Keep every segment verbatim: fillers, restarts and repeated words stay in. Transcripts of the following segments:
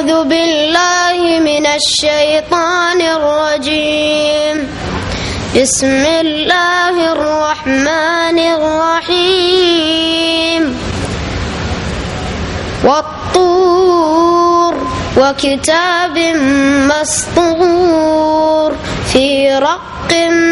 أعوذ بالله من الشيطان الرجيم بسم الله الرحمن الرحيم والطور وكتاب مسطور في رق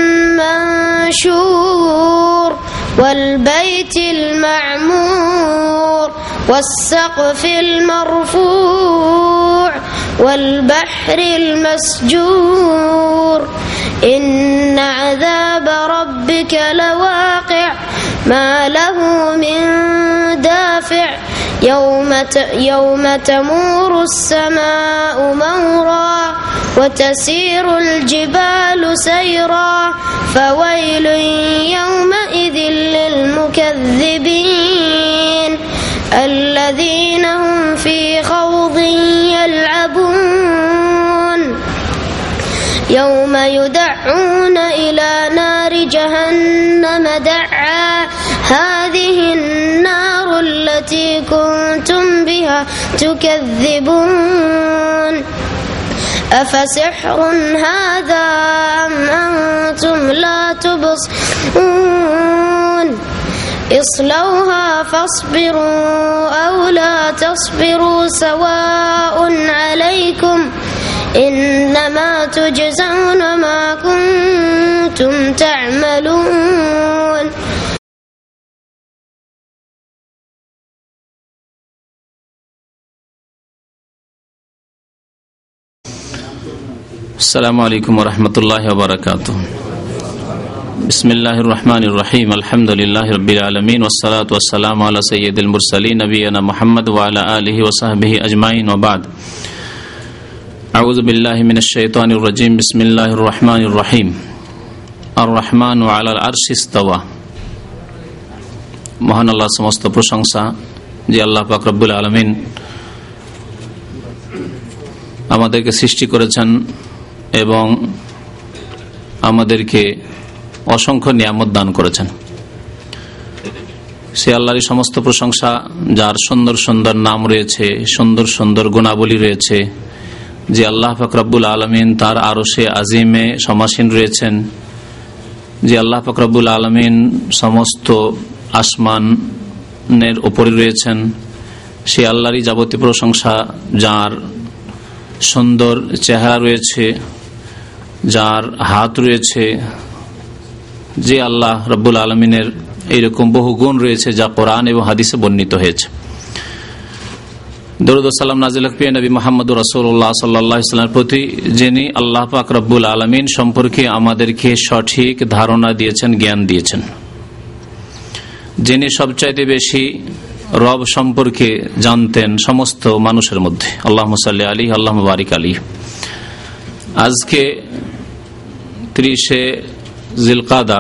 منشور والبيت المعمور والسقف المرفوع والبحر المسجور إن عذاب ربك لواقع ما له من دافع يوم يوم تمور السماء مورا وتسير الجبال سيرا فويل يومئذ للمكذبين الذين هم في خوض يلعبون يوم يدعون إلى نار جهنم دعا هذه النار التي كنتم بها تكذبون أفسحر هذا أم أنتم لا تبصرون اصلوها فاصبروا أو لا تصبروا سواء عليكم إنما تجزون ما كنتم تعملون. السلام عليكم ورحمة الله وبركاته. بسم الله الرحمن الرحيم الحمد لله رب العالمين والصلاة والسلام على سيد المرسلين نبينا محمد وعلى آله وصحبه أجمعين وبعد. أعوذ بالله من الشيطان الرجيم بسم الله الرحمن الرحيم الرحمن على العرش استوى. মহান আল্লাহ সমস্ত প্রশংসা যে আল্লাহ পাক রব্বুল আলামিন আমাদেরকে সৃষ্টি করেছেন এবং আমাদেরকে অসংখ্য নিয়ামত দান করেছেন। সে আল্লাহরই সমস্ত প্রশংসা যার সুন্দর সুন্দর নাম রয়েছে, সুন্দর সুন্দর গুণাবলী রয়েছে, যে আল্লাহ পাক রব্বুল আলামিন তার আরশে আজিমে সমাসীন রয়েছেন, যে আল্লাহ পাক রব্বুল আলামিন সমস্ত আসমানের উপরে রয়েছেন। সে আল্লাহরই যাবতীয় প্রশংসা যার সুন্দর চেহারা রয়েছে, যার হাত রয়েছে, যে আল্লাহ রব্বুল আলমিনের এইরকম বহু গুণ রয়েছে যা কোরআন এবং হাদিসে বর্ণিত হয়েছে। দরুদ ও সালাম নাজিল প্রিয় নবী মুহাম্মদ রাসূলুল্লাহ সাল্লাল্লাহু আলাইহি ওয়াসাল্লামের প্রতি, যিনি আল্লাহ পাক রব্বুল আলমিন সম্পর্কে আমাদেরকে সঠিক ধারণা দিয়েছেন, জ্ঞান দিয়েছেন, যিনি সবচাইতে বেশি রব সম্পর্কে জানতেন সমস্ত মানুষের মধ্যে। আল্লাহুম্মা সাল্লি আলাইহি আল্লাহুম্মা বারিক আলাইহি। আজকে ত্রিশে জিলকাদা,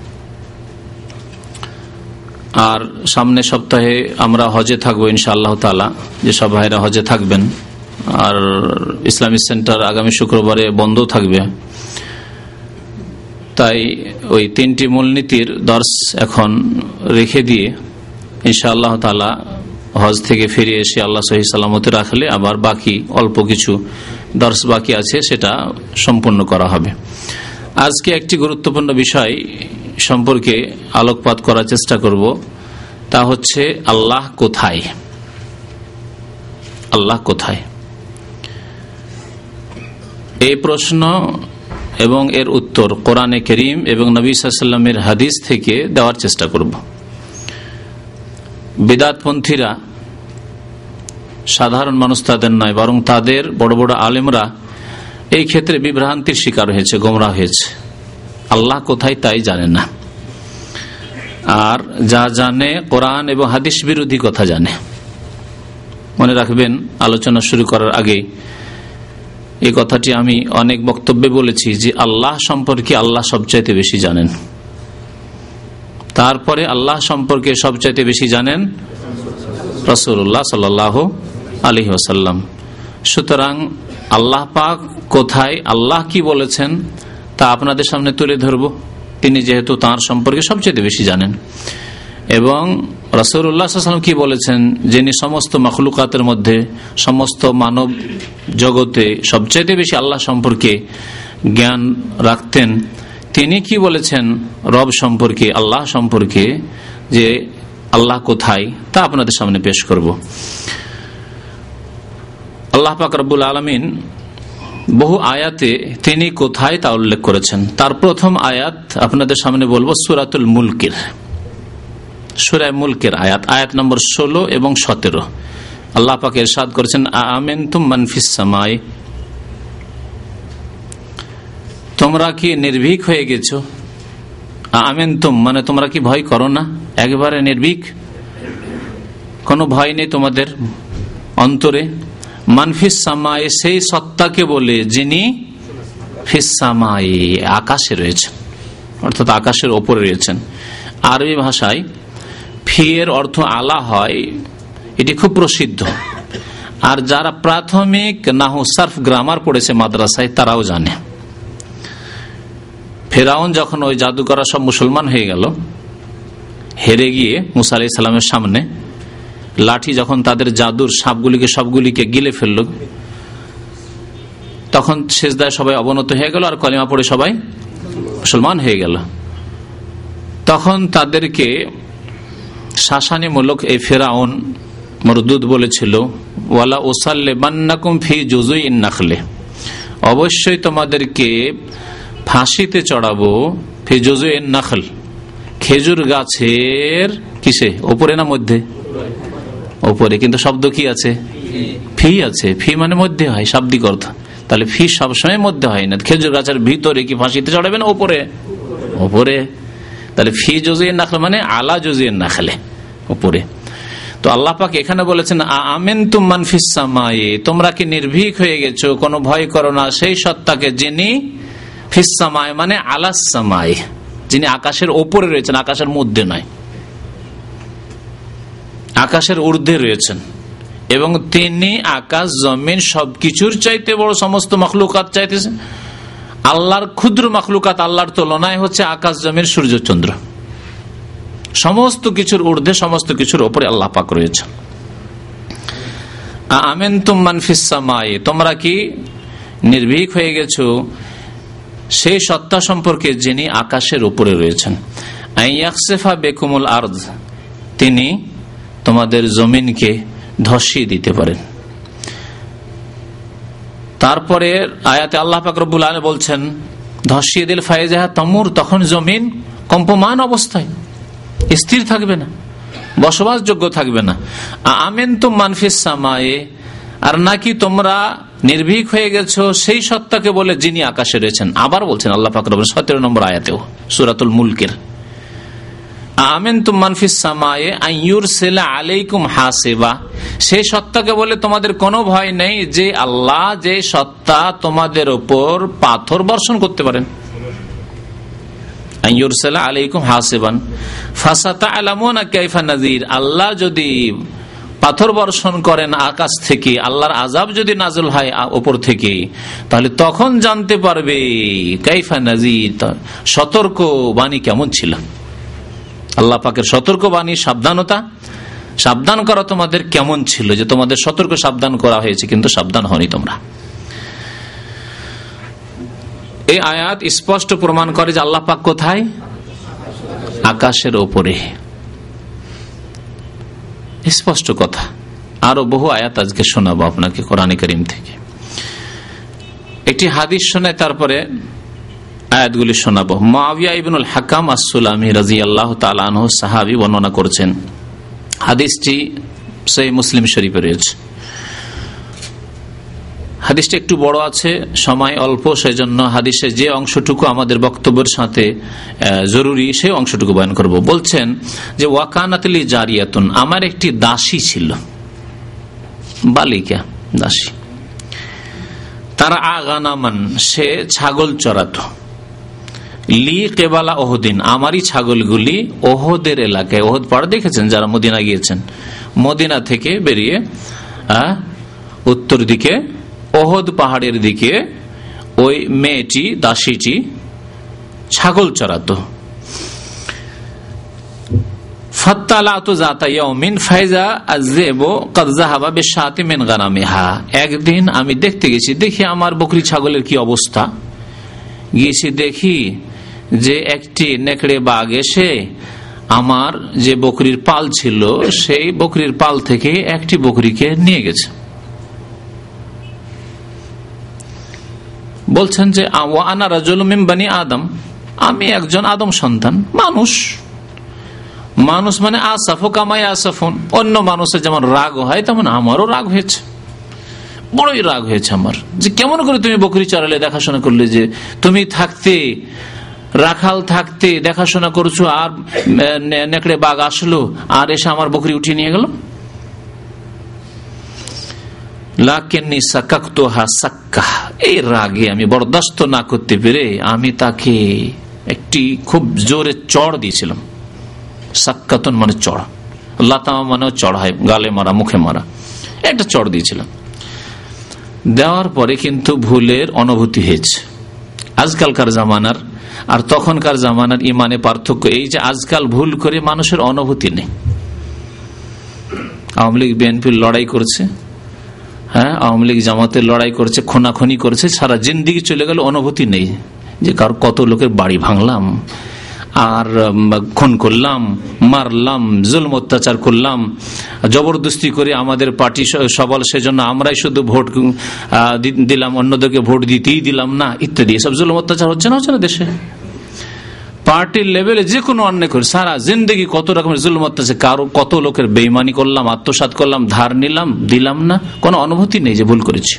আর সামনে সপ্তাহে আমরা হজে থাকবো ইনশাআল্লাহ তাআলা। যে সব ভাইরা হজে থাকবেন, আর ইসলামিক সেন্টার আগামী শুক্রবারে বন্ধ থাকবে, তাই ওই তিনটি মূলনীতির দর্শ এখন রেখে দিয়ে ইনশাআল্লাহ তাআলা হজ থেকে ফিরে এসে আল্লাহ সহি সালামতে রাখলে আবার বাকি অল্প কিছু দর্শ বাকি আছে, সেটা সম্পূর্ণ করা হবে। আজকে একটি গুরুত্বপূর্ণ বিষয় সম্পর্কে আলোকপাত করার চেষ্টা করব, তা হচ্ছে আল্লাহ কোথায়। আল্লাহ কোথায়, এই প্রশ্ন এবং এর উত্তর কোরআনে কারীম এবং নবী সাল্লাল্লাহু আলাইহি ওয়াসাল্লামের হাদিস থেকে দেওয়ার চেষ্টা করব। বিদআতপন্থীরা সাধারণ মানুষ তাদের নয়, বরং তাদের বড় বড় আলেমরা এই ক্ষেত্রে বিভ্রান্তির শিকার হয়েছে, গোমরাহ হয়েছে। আল্লাহ কোথায় তাই জানে না, আর যা জানে কোরআন এবং হাদিস বিরোধী কথা জানে। মনে রাখবেন, আলোচনা শুরু করার আগে এই কথাটি আমি অনেক বক্তব্যে বলেছি যে আল্লাহ সম্পর্কে আল্লাহ সবচাইতে বেশি জানেন, তারপরে আল্লাহ সম্পর্কে সবচাইতে বেশি জানেন রাসূলুল্লাহ সাল্লাল্লাহু আলাইহি ওয়াসাল্লাম। সুতরাং আল্লাহ পাক কোথায়, আল্লাহ কি বলেছেন তা আপনাদের সামনে তুলে ধরব। তিনি যেহেতু তাঁর সম্পর্কে সবচেয়ে বেশি জানেন এবং রাসূলুল্লাহ সাল্লাল্লাহু আলাইহি ওয়াসাল্লাম কি বলেছেন, যিনি সমস্ত মাখলুকাতের মধ্যে, সমস্ত মানব জগতে সবচেয়ে বেশি আল্লাহ সম্পর্কে জ্ঞান রাখতেন, তিনি কি বলেছেন রব সম্পর্কে, আল্লাহ সম্পর্কে, যে আল্লাহ কোথায়, তা আপনাদের সামনে পেশ করব। আল্লাহ পাক রব্বুল আলামিন বহু আয়াতে তিনি কোথায় তা উল্লেখ করেছেন। তার প্রথম আয়াত আপনাদের সামনে বলবো সূরাতুল মুলকের, সূরা মুলকের আয়াত, আয়াত নম্বর ষোলো এবং সতেরো। আল্লাহ পাক ইরশাদ করেছেন, আ'আমিনতুম মান ফিস সামাই, তোমরা কি নির্ভীক হয়ে গেছো। আ'আমিনতুম মানে তোমরা কি ভয় করো না, একবারে নির্ভীক, কোনো ভয় নেই তোমাদের অন্তরে। মান ফিস সামাই, সেই সত্তাকে বলে যিনি ফিস সামাই, আকাশে রয়েছেন, অর্থাৎ আকাশের ওপরে রয়েছেন। আরবি ভাষায় ফি এর অর্থ আলা হয়, এটি খুব প্রসিদ্ধ। আর যারা প্রাথমিক নাহু সার্ফ গ্রামার পড়েছে মাদ্রাসায় তারাও জানে। ফেরাউন যখন ওই জাদুকরা সব মুসলমান হয়ে গেল, হেরে গিয়ে মুসা আলাইহিস সালামের সামনে, লাঠি যখন তাদের জাদুর সাপগুলিকে সবগুলিকে গিলে ফেলল, তখন সিজদায় সবাই অবনত হয়ে গেল আর কলিমা পড়ে সবাই মুসলমান হয়ে গেল। তখন তাদেরকে শাসানিমূলক এই ফেরাউন মরদুদ বলেছিল, ওয়ালা উসাল্লিবান্নাকুম ফি জুযুইন নাখলে, অবশ্যই তোমাদেরকে ফাঁসিতে চড়াবো, ফি জুযুইন নাখল, খেজুর গাছের কিসে, ওপরে না মধ্যে, ওপরে, কিন্তু শব্দ কি আছে, ফি আছে, ফি মানে মধ্যে হয় শাব্দিক অর্থ। তাহলে ফি সবসময় মধ্যে হয় না, খেজুর গাছের ভিতরে কি ফাঁসিতে চড়াবে না ওপরে, ওপরে। তাহলে ফি জুযুইন নাখল মানে আলা জুযুইন নাখলে, উপরে। তো আল্লাহ পাক এখানে বলেছেন, আ'আমিনতুম মান ফিস সামাই, তোমরা কি নির্ভীক হয়ে গেছো, কোনো ভয় করো না সেই সত্তাকে যিনি ফিস সামাই মানে আলাস সামাই, যিনি আকাশের ওপরে রয়েছেন, আকাশের মধ্যে নয়, আকাশের ঊর্ধ্বে রয়েছেন। এবং তিনি আকাশ জমিন সবকিছুর চাইতে বড়, সমস্ত মাখলুকাত চাইতেছেন। আল্লাহর ক্ষুদ্র মাখলুকাত আল্লাহর তুলনায় হচ্ছে আকাশ জমিন সূর্য চন্দ্র, সমস্ত কিছুর ঊর্ধ্বে, সমস্ত কিছুর ওপরে আল্লাহ পাক রয়েছেন। আ'আমিনতুম মান ফিস সামাই, তোমরা কি নির্ভীক হয়ে গেছো সেই সত্তা সম্পর্কে যিনি আকাশের উপরে রয়েছেন। আইয়াখসিফা বিকুমুল আরদ, তিনি তোমাদের জমিনকে ধসিয়ে দিতে পারেন। তারপরে আয়াতে আল্লাহ পাক রব্বুল আলামিন বলছেন, ধসিয়ে দিল ফাইজাহা তামুর, তখন জমিন কম্পমান অবস্থায় স্থির থাকবে না, বসবাসযোগ্য থাকবে না। আ'আমিনতুম মান ফিস সামাই, আর নাকি তোমরা নির্ভীক হয়ে গেছো সেই সত্তাকে বলে যিনি আকাশে রয়েছেন। আবার বলছেন আল্লাহ পাক রব্বুল সতেরো নম্বর আয়াতেও সূরাতুল মুলকের, আ'আমিনতুম মান ফিস সামাই আন ইউরসিলা আলাইকুম হাসিবা, সেই সত্তাকে বলে তোমাদের কোনো ভয় নেই যে আল্লাহ, যে সত্তা তোমাদের উপর পাথর বর্ষণ করতে পারেন। আন ইউরসিলা আলাইকুম হাসিবান ফাসাতা'লামুনা কাইফা নাযির, আল্লাহ যদি পাথর বর্ষণ করেন আকাশ থেকে, আল্লাহর আযাব যদি নাযিল হয় উপর থেকে, তাহলে তখন জানতে পারবে কাইফা নাযির, সতর্ক বাণী কেমন ছিল। আল্লাহ পাকের সতর্ক বাণী, সাবধানতা, সাবধান করা তোমাদের কেমন ছিল, যে তোমাদের সতর্ক সাবধান করা হয়েছে কিন্তু সাবধান হওনি তোমরা। এই আয়াত স্পষ্ট প্রমাণ করে যে আল্লাহ পাক কোথায়, আকাশের ওপরে, স্পষ্ট কথা। আরো বহু আয়াত আজকে শোনাবো আপনাকে কোরআনে কারীম থেকে। একটি হাদিস শোনায় তারপরে আয়াতগুলি শোনাবো। মুআবিয়া ইবনুল হাকাম আস-সুলামি রাদিয়াল্লাহু তাআলা আনহু সাহাবী বর্ণনা করেছেন, হাদিসটি সহিহ মুসলিম শরীফে রয়েছে। হাদিসটা একটু বড় আছে, সময় অল্প, সেজন্য হাদিসের যে অংশটুকু আমাদের বক্তব্যের সাথে জরুরি সেই অংশটুকু বয়ান করব। বলছেন যে ওয়াকানাতলি জারিয়াতুন, আমার একটি দাসী ছিল, বালিকা দাসী, তারা আগানামান, সে ছাগল চড়াতো, লি কেবালা ওহদিন, আমারই ছাগলগুলি ওহদের এলাকায়, ওহদ পাড় দেখেছেন যারা মদিনা গিয়েছেন, মদিনা থেকে বেরিয়ে উত্তর দিকে ওহদ পাহাড়ের দিকে ওই মেয়েটি, দাসীটি ছাগল চড়াতো। একদিন আমি দেখতে গেছি, দেখি আমার বকরি ছাগলের কি অবস্থা। গিয়েছি দেখি যে একটি নেকড়ে বাঘ এসে আমার যে বকরির পাল ছিল সেই বকরির পাল থেকে একটি বকরিকে নিয়ে গেছে। বলছেন যে আনা রাজুলুম মিন বানি আদম, আমি একজন আদম সন্তান মানুষ। মানুষ মানে আসাফ কামাই আসাফুন, অন্য মানুষের যেমন রাগ হয় তেমন আমারও রাগ হয়েছে, বড়ই রাগ হয়েছে আমার, যে কেমন করে তুমি বকরি চড়ালে, দেখাশোনা করলে, যে তুমি থাকতে রাখাল থাকতে দেখাশোনা করছো, আর নেকড়ে বাঘ আসলো আর এসে আমার বকরি উঠিয়ে নিয়ে গেল। এই রাগে আমি বরদাস্ত না করতে পেরে আমি তাকে একটি খুব জোরে চড় দিয়েছিলাম। সাক্কাতন মানে চড়, লাতামা মানে চড় হয়, গালে মারা, মুখে মারা, একটা চড় দিয়েছিলাম। দেওয়ার পরে কিন্তু ভুলের অনুভূতি হয়েছে। আজকালকার জামানার আর তখনকার জামানার ইমানে পার্থক্য এই যে আজকাল ভুল করে মানুষের অনুভূতি নেই। আওয়ামী লীগ বিএনপির লড়াই করছে, হ্যাঁ, আওয়ামী লীগ জামাতের লড়াই করছে, খুনাখুনি করছে, সারা জিন্দিগি চলে গেল, অনুভূতি নেই যে কার কত লোকের বাড়ি ভাঙলাম, আর খুন করলাম, মারলাম, জুলম অত্যাচার করলাম, জবরদস্তি করে আমাদের পার্টি সবল, সেজন্য আমরাই শুধু ভোট দিলাম, অন্যদেরকে ভোট দিতেই দিলাম না, ইত্যাদি। এসব জুলম অত্যাচার হচ্ছে না হচ্ছে না দেশে? পার্টির লেভেলে যে কোনো অন্যায় করে সারা জিন্দগি কত রকমের জুলম অত্যাচার, কারো কত লোকের বেইমানি করলাম, আত্মসাৎ করলাম, ধার নিলাম, দিলাম না, কোনো অনুভূতি নেই যে ভুল করেছি।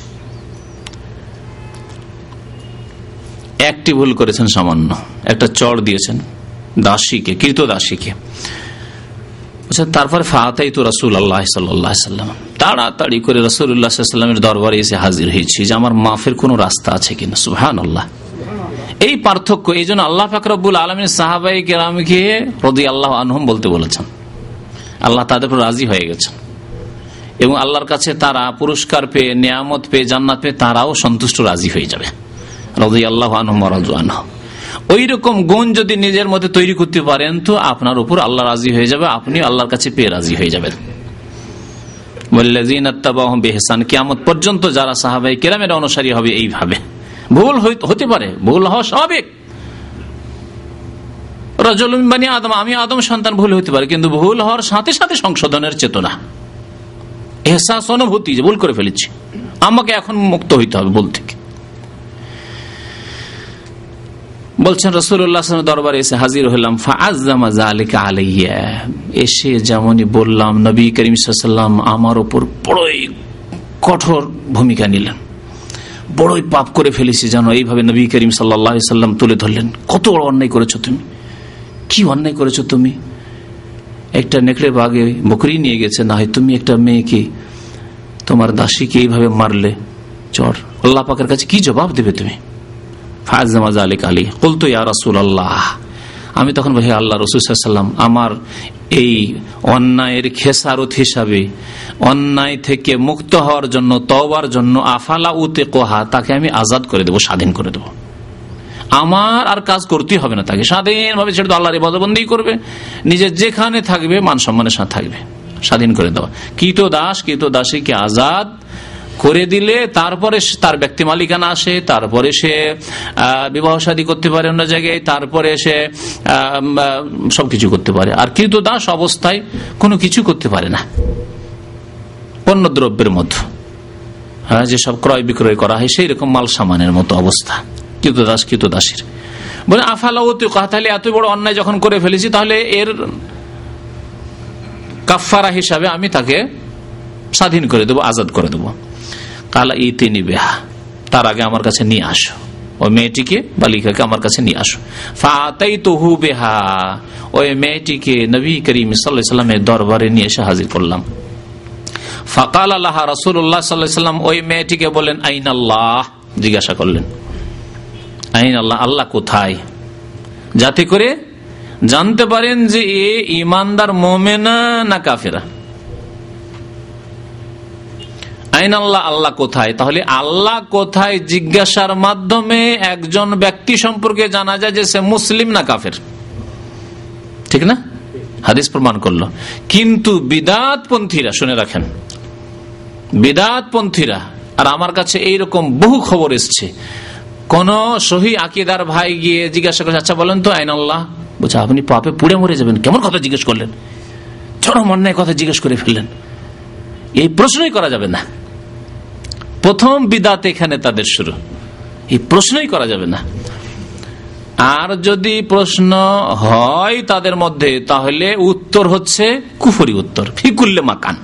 একটি ভুল করেছেন, সামান্য একটা চড় দিয়েছেন দাসীকে, কৃত দাসীকে। তারপরে ফাতাই তো রাসূলুল্লাহ সাল্লাল্লাহু আলাইহি ওয়াসাল্লাম, তাড়াতাড়ি করে রাসূলুল্লাহ সাল্লাল্লাহু আলাইহি ওয়াসাল্লামের দরবারে এসে হাজির হয়েছি যে আমার মাফের কোন রাস্তা আছে কিনা। সুবহানাল্লাহ। এই পার্থক্য, এই জন্য আল্লাহ পাক রব্বুল আলামিন সাহাবায়ে কেরামকে রাদিয়াল্লাহু আনহুম বলতে বলেছেন। আল্লাহ তাদের উপর রাজি হয়ে গেছেন এবং আল্লাহর কাছে তারা পুরস্কার পেয়ে, নিয়ামত পেয়ে, জান্নাত পেয়ে তারাও সন্তুষ্ট, রাজি হয়ে যাবে। রাদিয়াল্লাহু আনহুম ওয়া রাদু আনহু। ওই রকম গুণ যদি নিজের মধ্যে তৈরি করতে পারেন তো আপনার উপর আল্লাহ রাজি হয়ে যাবে, আপনি আল্লাহর কাছে পেয়ে রাজি হয়ে যাবেন। ওয়াল্লাযীনা তাবাউহুম বিইহসান, কিয়ামত পর্যন্ত যারা সাহাবায়ে কেরামের অনুসারী হবে এইভাবে। ভুল হতে পারে, ভুল হওয়া স্বাভাবিক। রাজুলুম মিন বানি আদম, আমি আদম সন্তান, ভুল হতে পারে, কিন্তু ভুল হওয়ার সাথে সাথে সংশোধনের চেতনা, ইহসাস, অনুভূতি যে ভুল করে ফেলেছি, আমাকে এখন মুক্ত হইতে হবে ভুল থেকে। বলছেন রাসূলুল্লাহ সাল্লাল্লাহু আলাইহি ওয়াসাল্লাম দরবারে এসে হাজির হলাম। ফাআযযামা যালিকা আলাইয়া, এসে যেমনই বললাম নবী করিম সাল্লাল্লাহু আলাইহি ওয়াসাল্লাম আমার উপর বড়ই কঠোর ভূমিকা নিলেন। বড়ই পাপ করে ফেলেছি জানো, এইভাবে নবী করিম সাল্লাল্লাহু আলাইহি ওয়াসাল্লাম তুলে ধরলেন। কত বড় অন্যায় করেছো তুমি, কি অন্যায় করেছো তুমি। একটা নেকড়ে বাঘে বকরি নিয়ে গেছে, না হয় তুমি একটা মেয়েকে, তোমার দাসীকে এইভাবে মারলে, চর আল্লাহ পাকের কাছে কি জবাব দেবে তুমি। আমি তখন ভাই আল্লাহ রাসূল সাল্লাল্লাহু আলাইহি ওয়াসাল্লাম, আমার এই অন্যায়ের খেসারত হিসাবে, অন্যায় থেকে মুক্ত হওয়ার জন্য, তওবার জন্য, আফালা উতিকুহা, তাকে আমি আজাদ করে দেব, স্বাধীন করে দেব। আমার আর কাজ করতেই হবে না, তাকে স্বাধীনভাবে ছেড়ে দেব, আল্লাহর ইবাদতবন্দেগী করবে, নিজের যেখানে থাকবে মান সম্মানের সাথে থাকবে, স্বাধীন করে দেওয়া। কৃত দাস কৃত দাসীকে আজাদ করে দিলে তারপরে তার ব্যক্তি মালিকানা আসে, তারপরে সে বিবাহ শাদী করতে পারে অন্য জায়গায়, তারপরে সে সবকিছু করতে পারে। আর কৃত দাস অবস্থায় কোনো কিছু করতে পারে না। পণ্য দ্রব্যের মতো, হ্যাঁ, যেসব ক্রয় বিক্রয় করা হয় সেই রকম মাল সামানের মতো অবস্থা কৃত দাস কৃত দাসীর। বলে আফালাউতি, তাহলে এত বড় অন্যায় যখন করে ফেলেছি, তাহলে এর কাফারা হিসাবে আমি তাকে স্বাধীন করে দেবো, আজাদ করে দেবো। কালা ইতিনি বেহা, তার আগে আমার কাছে নিয়ে আসো, ওই মেয়েটিকে, বালিকাকে আমার কাছে নিয়ে আসো। ফাতাইতুহু বিহা, ওই মেয়েটিকে নবী করিম সাল্লাল্লাহু আলাইহি ওয়াসাল্লামের দরবারে নিয়ে এসে হাজির করলাম। ফাকাল লাহা রাসূলুল্লাহ সাল্লাল্লাহু আলাইহি ওয়াসাল্লাম, ওই মেয়েটিকে বলেন আইনাল্লাহ, জিজ্ঞাসা করলেন আইনাল্লাহ, আল্লাহ কোথায়, যাতে করে জানতে পারেন যে এ ঈমানদার মুমিনা না কাফেরা। আইন আল্লাহ, আল্লাহ কোথায়। তাহলে আল্লাহ কোথায় জিজ্ঞাসার মাধ্যমে একজন ব্যক্তি সম্পর্কে জানা যায় যে সে মুসলিম না কাফের, ঠিক না? হাদিস প্রমাণ করলো। কিন্তু বিদআতপন্থীরা, শুনে রাখেন, বিদআতপন্থীরা, আর আমার কাছে এইরকম বহু খবর এসছে, কোন সহি আকীদার ভাই গিয়ে জিজ্ঞাসা করছে, আচ্ছা বলেন তো আইন আল্লাহ, বলছে আপনি পাপে পুড়ে মরে যাবেন, কেমন কথা জিজ্ঞেস করলেন, চরম অন্যায় কথা জিজ্ঞেস করে ফেললেন, এই প্রশ্নই করা যাবে না। প্রথম বিদআত এখানে তাদের শুরু, এই প্রশ্নই করা যাবে না। আর যদি প্রশ্ন হয় তাদের মধ্যে, তাহলে উত্তর হচ্ছে কুফরি উত্তর, ফিকুল্লে মাকান।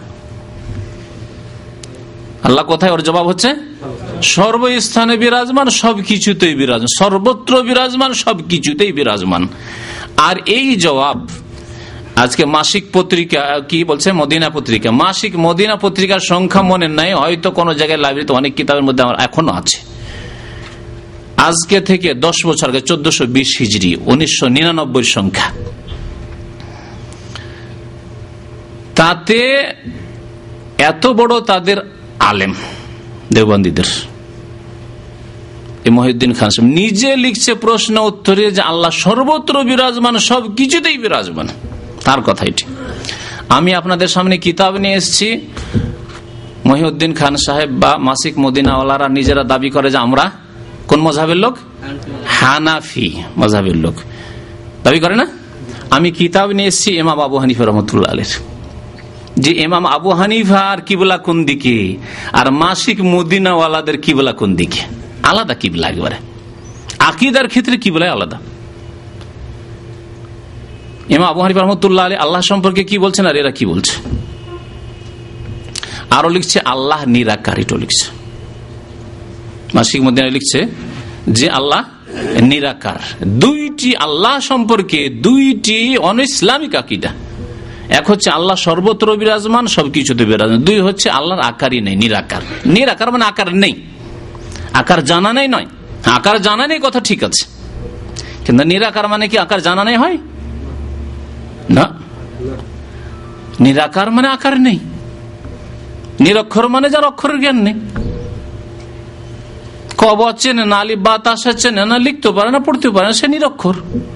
আল্লাহ কোথায়, ওর জবাব হচ্ছে সর্বস্থানে বিরাজমান, সবকিছুতেই বিরাজমান, সর্বত্র বিরাজমান, সবকিছুতেই বিরাজমান। আর এই জবাব আজকে মাসিক পত্রিকা কি বলছে, মদিনা পত্রিকা, মাসিক মদিনা পত্রিকার সংখ্যা মনে নাই, হয়তো কোন জায়গায় লাইব্রেরিতে অনেক কিতাবের মধ্যে আমার এখনো আছে। আজকে থেকে দশ বছর আগে, চোদ্দশো বিশ হিজড়ি, উনিশশো নিরানব্বই সংখ্যা, তাতে এত বড় তাদের আলেম দেওবন্দীদের মহিউদ্দিন খান সাহেব নিজে লিখছে প্রশ্ন উত্তরে যে আল্লাহ সর্বত্র বিরাজমান, সব কিছুতেই বিরাজমান, তার কথা এটি। আমি আপনাদের সামনে কিতাব নিয়ে এসেছি, মহিউদ্দিন খান সাহেব বা মাসিক মদিনাওয়ালারা নিজেরা দাবি করে যে আমরা কোন মযহাবের লোক, হানাফি মযহাবের লোক দাবি করে না। আমি কিতাব নিয়ে এসেছি ইমাম আবু হানিফা রাহমাতুল্লাহ আলাইহি, যে ইমাম আবু হানিফার কিবলা কোন দিকে আর মাসিক মদিনাওয়ালাদের কিবলা কোন দিকে, আলাদা কিবলা, একেবারে আকীদার ক্ষেত্রে কিবলা আলাদা। ইমাম আবু হানিফা রাহমাতুল্লাহ আলাইহি আল্লাহ সম্পর্কে কি বলছেন আর এরা কি বলছে। আরো লিখছে আল্লাহ নিরাকার, এটাও লিখছে। মাসিক মদিনা লিখছে যে আল্লাহ নিরাকার। দুইটি আল্লাহ সম্পর্কে দুইটি অনইসলামিক আকীদা। এক হচ্ছে আল্লাহ সর্বত্র বিরাজমান, সবকিছুতে বিরাজমান। দুই হচ্ছে আল্লাহর আকারই নেই, নিরাকার। নিরাকার মানে আকার নেই, আকার জানা নেই নয়, আকার জানা নেই কথা ঠিক আছে, কিন্তু নিরাকার মানে কি আকার জানা নেই হয় না। নিরাকার মানে আকার নেই, নিরক্ষর মানে যার অক্ষরের জ্ঞান নেই, কব চেনে না, আলিফ বা তাসা চেনে না, লিখতে পারে না, পড়তে পারে না, সে নিরক্ষর।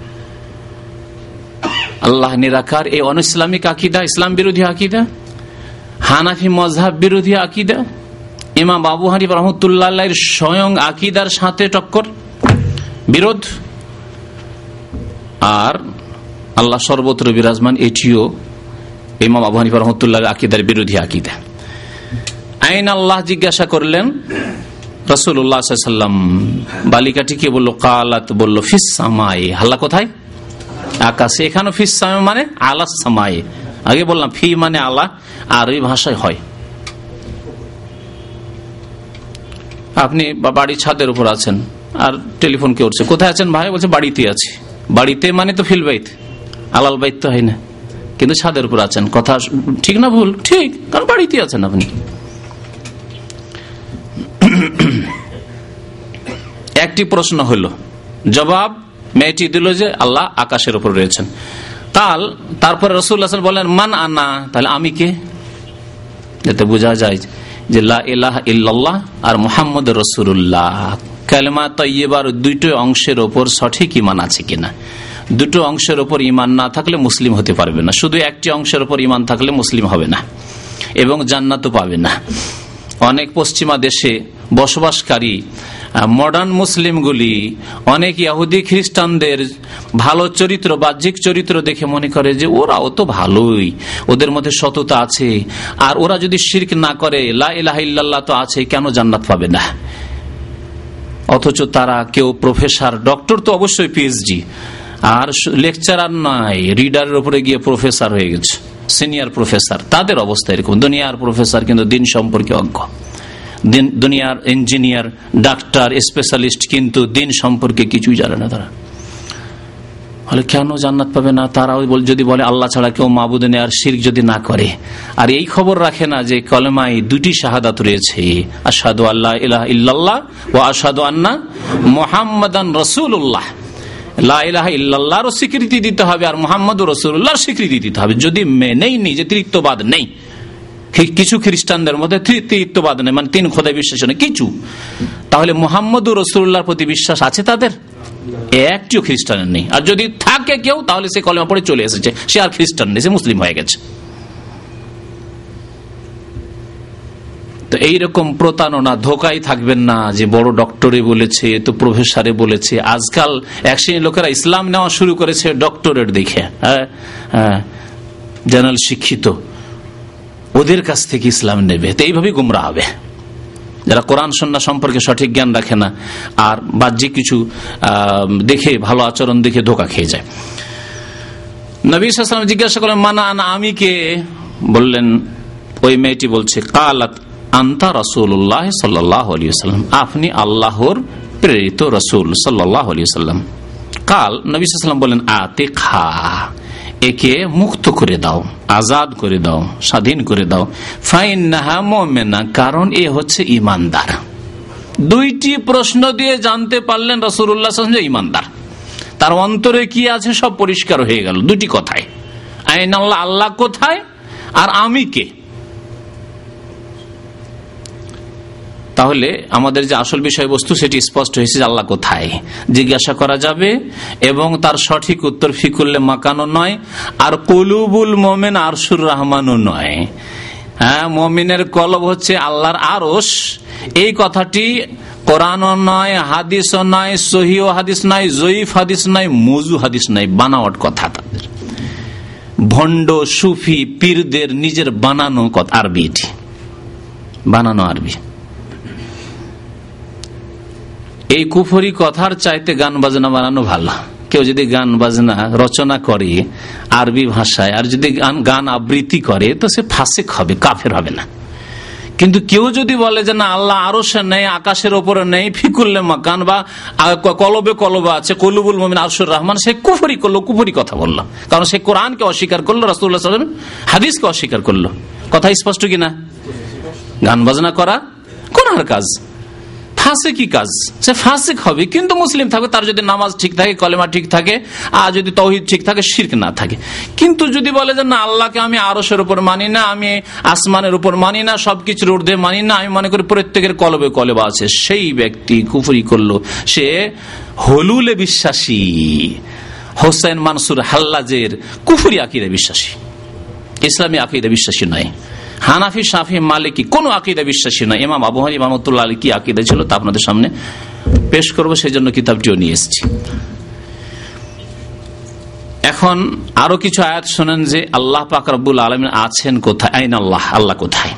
আল্লাহ নিরাকার, এই অনইসলামিক আকীদা, ইসলাম বিরোধী আকীদা, হানাফি মযহাব বিরোধী আকীদা, ইমাম আবু হানিফা রাহমাতুল্লাহ আলাইহির স্বয়ং আকীদার সাথে টক্কর, বিরোধ। আর আল্লাহ সর্বত্র বিরাজমান, এটিও ইমাম আবু হানিফা রাহমাতুল্লাহ আকীদার বিরোধী আকীদা। আইন আল্লাহ জিজ্ঞাসা করলেন রাসূলুল্লাহ সাল্লাল্লাহু আলাইহি ওয়াসাল্লাম, বালিকাটিকে বলল কালাত, বলল ফিস সামাই, আল্লাহ কোথায়, আকাশে। এখানে ফিস সামাই মানে আলা সামাই, আগে বললাম ফি মানে আল্লাহ, আরবি ভাষায় হয়। আপনি বাড়ির ছাদের উপর আছেন আর টেলিফোন কে উঠছে, কোথায় আছেন ভাই, বলছে বাড়িতে আছি। বাড়িতে মানে তো ফিল বাইত, আলাল বাইত তো হয় না, কিন্তু ছাদের উপর আছেন, কথা ঠিক না ভুল? ঠিক, কারণ বাড়িতে আছেন আপনি। একটি প্রশ্ন হলো, জবাব মেয়েটি দিল যে আল্লাহ আকাশের উপর রয়েছেন। তাল তারপরে রাসূলুল্লাহ সাল্লাল্লাহু আলাইহি ওয়াসাল্লাম বললেন মান আনা, তাহলে আমি কে, যাতে বোঝা যায় যে লা ইলাহা ইল্লাল্লাহ আর মুহাম্মদুর রাসূলুল্লাহ কালেমা তাইয়্যিবার দুটো অংশের উপর সঠিক ঈমান আছে কিনা। দুটো অংশের উপর ঈমান না থাকলে মুসলিম হতে পারবে না, শুধু একটি অংশের উপর ঈমান থাকলে মুসলিম হবে না এবং জান্নাতও পাবে না। অনেক পশ্চিমা দেশে বসবাসকারী মডার্ন মুসলিমগুলি অনেক ইহুদি খ্রিস্টানদের ভালো চরিত্র, বাহ্যিক চরিত্র দেখে মনে করে যে ওরাও তো ভালোই, ওদের মধ্যে সততা আছে, আর ওরা যদি শিরক না করে, লা ইলাহা ইল্লাল্লাহ তো আছে, কেন জান্নাত পাবে না। অথচ তারা কেউ প্রফেসর, ডক্টর তো অবশ্যই পিএইচডি, আর লেকচারার নয়, রিডারের উপরে গিয়ে প্রফেসর হয়ে গেছে, সিনিয়র প্রফেসর। তাদের অবস্থা এরকম, দুনিয়ার প্রফেসর কিন্তু দিন সম্পর্কে অজ্ঞ, দুনিয়ার ইঞ্জিনিয়ার, ডাক্তার, স্পেশালিস্ট, কিন্তু দিন সম্পর্কে কিছুই জানে না তারা। তাহলে কেন জান্নাত পাবে না? তারাও যদি বলে আল্লাহ ছাড়া কেউ মাবুদ নেই, আর শিরক যদি না করে, আর এই খবর রাখে না যে কলেমায় দুটি শাহাদাত রয়েছে, আশহাদু আল্লা ইলাহা ইল্লাল্লাহ ওয়া আশহাদু আন্না মুহাম্মাদান রাসূলুল্লাহ। লা ইলাহা ইল্লাল্লাহর স্বীকৃতি দিতে হবে আর মুহাম্মাদুর রাসূলুল্লাহর স্বীকৃতি দিতে হবে। যদি মেনেই নি যে তৃতীয়বাদ নেই, কিছু খ্রিস্টানদের মধ্যে তৃতীয়বাদ নেই, মানে তিন খোদায় বিশ্বাস নেই কিছু, তাহলে মুহাম্মাদুর রাসূলুল্লাহর প্রতি বিশ্বাস আছে তাদের? একটিও খ্রিস্টানের নেই। আর যদি থাকে কেউ তাহলে সে কলেমা পড়ে চলে এসেছে, সে আর খ্রিস্টান নেই, সে মুসলিম হয়ে গেছে। তো এইরকম প্রতারণা ধোকায় থাকবেন না যে বড় ডক্টরে বলেছে, তো প্রফেসরে বলেছে। আজকাল এক শ্রেণীর লোকেরা ইসলাম নেওয়া শুরু করেছে ডক্টরেট দেখে, হ্যাঁ হ্যাঁ জেনারেল শিক্ষিত, ওদের কাছ থেকে ইসলাম নেবে। তো এইভাবেই গুমরাহ হবে যারা কোরআন সুন্নাহ সম্পর্কে সঠিক জ্ঞান রাখে না আর বাহ্যিক কিছু দেখে, ভালো আচরণ দেখে ধোকা খেয়ে যায়। নবী সাল্লাল্লাহু আলাইহি ওয়াসাল্লাম জিজ্ঞাসা করলেন, মানা আনা, আমি কে? বললেন, ওই মেয়েটি বলছে, কালাত আনতা রাসূলুল্লাহ সাল্লাল্লাহু আলাইহি ওয়াসাল্লাম, আপনি আল্লাহর প্রেরিত রাসূল সাল্লাল্লাহু আলাইহি ওয়াসাল্লাম। কাল নবী সাল্লাল্লাহু আলাইহি ওয়াসাল্লাম বলেন, আতে খা, একে মুক্ত করে দাও, আজাদ করে দাও, স্বাধীন করে দাও। ফাইন্নাহা মুমিনা, কারণ এ হচ্ছে ঈমানদার। দুইটি প্রশ্ন দিয়ে জানতে পারলেন রাসূলুল্লাহ সাল্লাল্লাহু আলাইহি ওয়াসাল্লাম ঈমানদার। তার অন্তরে কি আছে সব পরিষ্কার হয়ে গেল দুটি কথায়, আইনাল্লাহ, আল্লাহ কোথায়, আর আমি কে। তাহলে আমাদের যে আসল বিষয়বস্তু সেটি স্পষ্ট হয়েছে, আল্লাহ কোথায় জিজ্ঞাসা করা যাবে এবং তার সঠিক উত্তর ফি কুল্লি মাকানও নয়, আর কুলুবুল মুমিন আরশুর রহমানও নয়। হ্যাঁ, মুমিনের কলব হচ্ছে আল্লাহর আরশ। এই কথাটি কোরআনও নয়, হাদিসও নয়, সহিহ হাদিস নয়, জয়ীফ হাদিস নয়, মওযু হাদিস নয়, বানাওয়াট কথা তাদের, ভণ্ড সুফি পীরদের নিজের বানানো কথা, আরবি, এটি বানানো আরবি। এই কুফরি কথার চাইতে গান বাজনা বানানো ভালো। কেউ যদি গান বাজনা রচনা করে আরবি ভাষায় আর যদি গান গান আবৃত্তি করে তো সে ফাসিক হবে, কাফের হবে না। কিন্তু কেউ যদি বলে যে না, আল্লাহ আরশে নেই, আকাশের ওপরে নেই, ফিকুল্লে মাকান, বা কলবে কলবে আছে, কলুবুল মুমিন আরশুর রহমান, সে কুফরি করলো, কুফরি কথা বললো। কারণ সে কোরআনকে অস্বীকার করলো, রাসূলুল্লাহ সাল্লাল্লাহু আলাইহি ওয়াসাল্লাম হাদিসকে অস্বীকার করলো। কথা স্পষ্ট কিনা? গান বাজনা করা গুনাহের কাজ, ফাসিকি কাজ, সে ফাসিক হবে। কিন্তু মুসলিম থাকবে, তার যদি নামাজ ঠিক থাকে, কলেমা ঠিক থাকে, আর যদি তাওহীদ ঠিক থাকে, শিরক না থাকে। কিন্তু যদি বলে যে না, আল্লাহকে আমি আরশের উপর মানি না, আমি আসমানের উপর মানি না, সবকিছুর ঊর্ধ্বে মানি না, আমি মনে করি প্রত্যেকের কলবে কলবা আছে, সেই ব্যক্তি কুফরি করলো। সে হলুলে বিশ্বাসী, হোসেন মানসুর হাল্লাজের কুফরি আকীদা বিশ্বাসী, ইসলামী আকীদা বিশ্বাসী নয়। হানাফি, শাফি, মালিকি কোন আকীদা বিশ্বাসী নয়। ইমাম আবু হানিফা রাহমাতুল্লাহ আলাইহি কি আকীদা ছিল তা আপনাদের সামনে পেশ করব, সেই জন্য কিতাবটিও নিয়ে এসেছি। এখন আরো কিছু আয়াত শুনেন যে আল্লাহ পাক রব্বুল আলামিন আছেন কোথায়, আইন আল্লাহ, আল্লাহ কোথায়।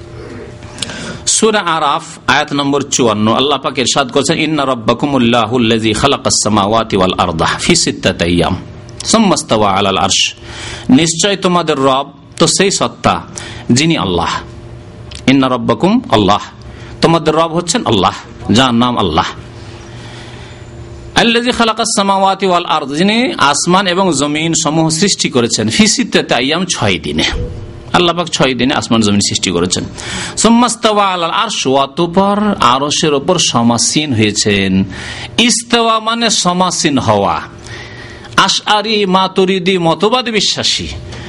সূরা আরাফ আয়াত নম্বর চুয়ান্ন, আল্লাহ পাক ইরশাদ করেছেন, ইন্না রাব্বাকুমুল্লাহুল্লাযী খালাকাস সামাওয়াতি ওয়াল আরদা ফি সিত্তাতি আইয়াম সুম্মা ইসতাওয়া আলাল আরশ, নিশ্চয় তোমাদের রব তো সেই সত্তা যিনি আল্লাহ। ইন্না রাব্বাকুম আল্লাহ, তোমাদের রব হচ্ছেন আল্লাহ, যার নাম আল্লাহ। আল্লাযী খালাকাস সামাওয়াতি ওয়াল আরদ, যিনি আসমান এবং জমিন সমূহ সৃষ্টি করেছেন, ফি সিত্তাতি আইয়াম, ছয় দিনে। আল্লাহ পাক ছয় দিনে আসমান জমিন সৃষ্টি করেছেন। সুম্মা ইসতাওয়া আলাল আরশ, অতঃপর আরশের উপর সমাসীন হয়েছেন। ইস্তাওয়া মানে সমাসীন হওয়া। আশআরী মাতুরিদি মতবাদ বিশ্বাসী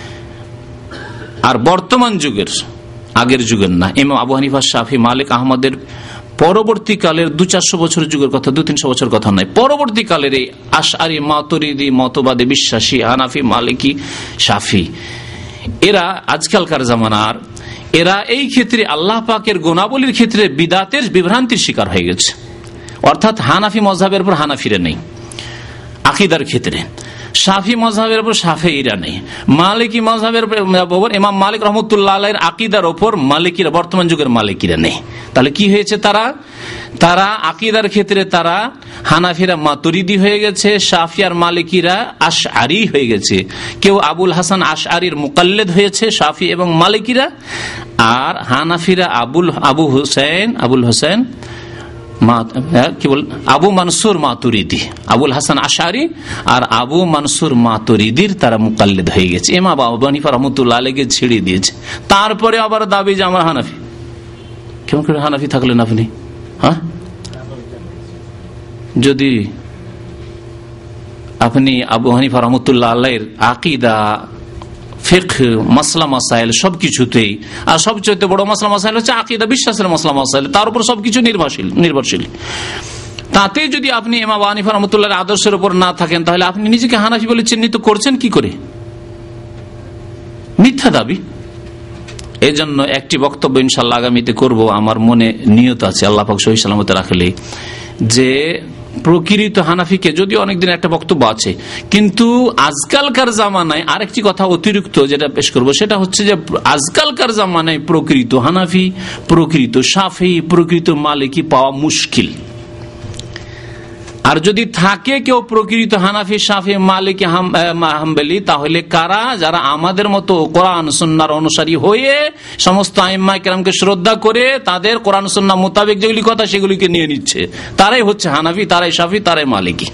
আর বর্তমান যুগের, আগের যুগের না, ইমাম আবু হানিফা, শাফি, মালিক, আহমদের পরবর্তীকালের দু চারশো বছরের যুগের কথা, দু তিনশো বছর কথা নয়, পরবর্তীকালের এই আশআরী মাতুরিদি মতবাদে বিশ্বাসী হানাফি, মালিকি, শাফি, এরা আজকালকার জামানার, এরা এই ক্ষেত্রে আল্লাহ পাকের গুণাবলীর ক্ষেত্রে বিদাতের বিভ্রান্তির শিকার হয়ে গেছে। অর্থাৎ হানাফি মযহাবের উপর হানাফিরা নেই আকীদার ক্ষেত্রে, শাফি মযহাবের উপর শাফিঈরা নেই, মালিকি মযহাবের উপর ইমাম মালিক রাহমাতুল্লাহ আলাইহির আকীদার উপর মালিকিরা, বর্তমান যুগের মালিকিরা নেই। তাহলে কি হয়েছে, তারা তারা আকীদার ক্ষেত্রে তারা হানাফিরা মাতুরিদি হয়ে গেছে, শাফি আর মালিকিরা আশআরী হয়ে গেছে। কেউ আবুল হাসান আশআরীর মুকাল্লিদ হয়েছে, শাফি এবং মালিকিরা, আর হানাফিরা আবুল আবু হুসাইন আবুল হোসেন কি বল আবু মানসুর মাতুরিদি, আবুল হাসান আশআরী আর আবু মানসুর মাতুরিদির তারা মুকাল্লিদ হয়ে গেছে। ইমাম আবু হানিফা রাহমাতুল্লাহ আলাইহি ছেড়ে দিয়েছে। তারপরে আবার দাবি যে আমরা হানাফি। কেমন করে হানাফি থাকলেন আপনি? হ্যাঁ, যদি আপনি আবু হানিফা রাহমাতুল্লাহ আলাইহির আকীদা, ফিকহ, মাসলা মাসাইল সবকিছুতেই, আর সবচেয়ে বড় মাসলা মাসাইল হচ্ছে আকীদা, বিশ্বাসের মাসলা মাসাইল, তার উপর সবকিছু নির্ভরশীল নির্ভরশীল তাতে যদি আপনি ইমাম আবু হানিফা রাহমাতুল্লাহর আদর্শের উপর না থাকেন, তাহলে আপনি নিজেকে হানাফি বলে চিহ্নিত করছেন কি করে? মিথ্যা দাবি। এই জন্য একটি বক্তব্য ইনশাআল্লাহ আগামীতে করব, আমার মনে নিয়ত আছে, আল্লাহ পাক সহি সালামতে রাখলে, যে প্রকৃত হানাফিকে, যদিও অনেকদিন একটা বক্তব্য আছে, কিন্তু আজকালকার জামানায় আরেকটি কথা অতিরিক্ত যেটা পেশ করব, সেটা হচ্ছে যে আজকালকার জামানায় প্রকৃত হানাফি, প্রকৃত শাফি, প্রকৃত মালিকি পাওয়া মুশকিল। আর যদি থাকে কেউ প্রকৃত হানাফি, শাফি, মালিকি, হাম্বলি, তাহলে কারা? যারা আমাদের মতো কোরআন সুন্নাহর অনুসারী হয়ে সমস্ত আইম্মা কেরামকে শ্রদ্ধা করে তাদের কোরআন সুন্নাহ মোতাবেক যেগুলি কথা সেগুলিকে নিয়ে নিচ্ছে, তারাই হচ্ছে হানাফি, তারাই শাফি, তারাই মালিকি।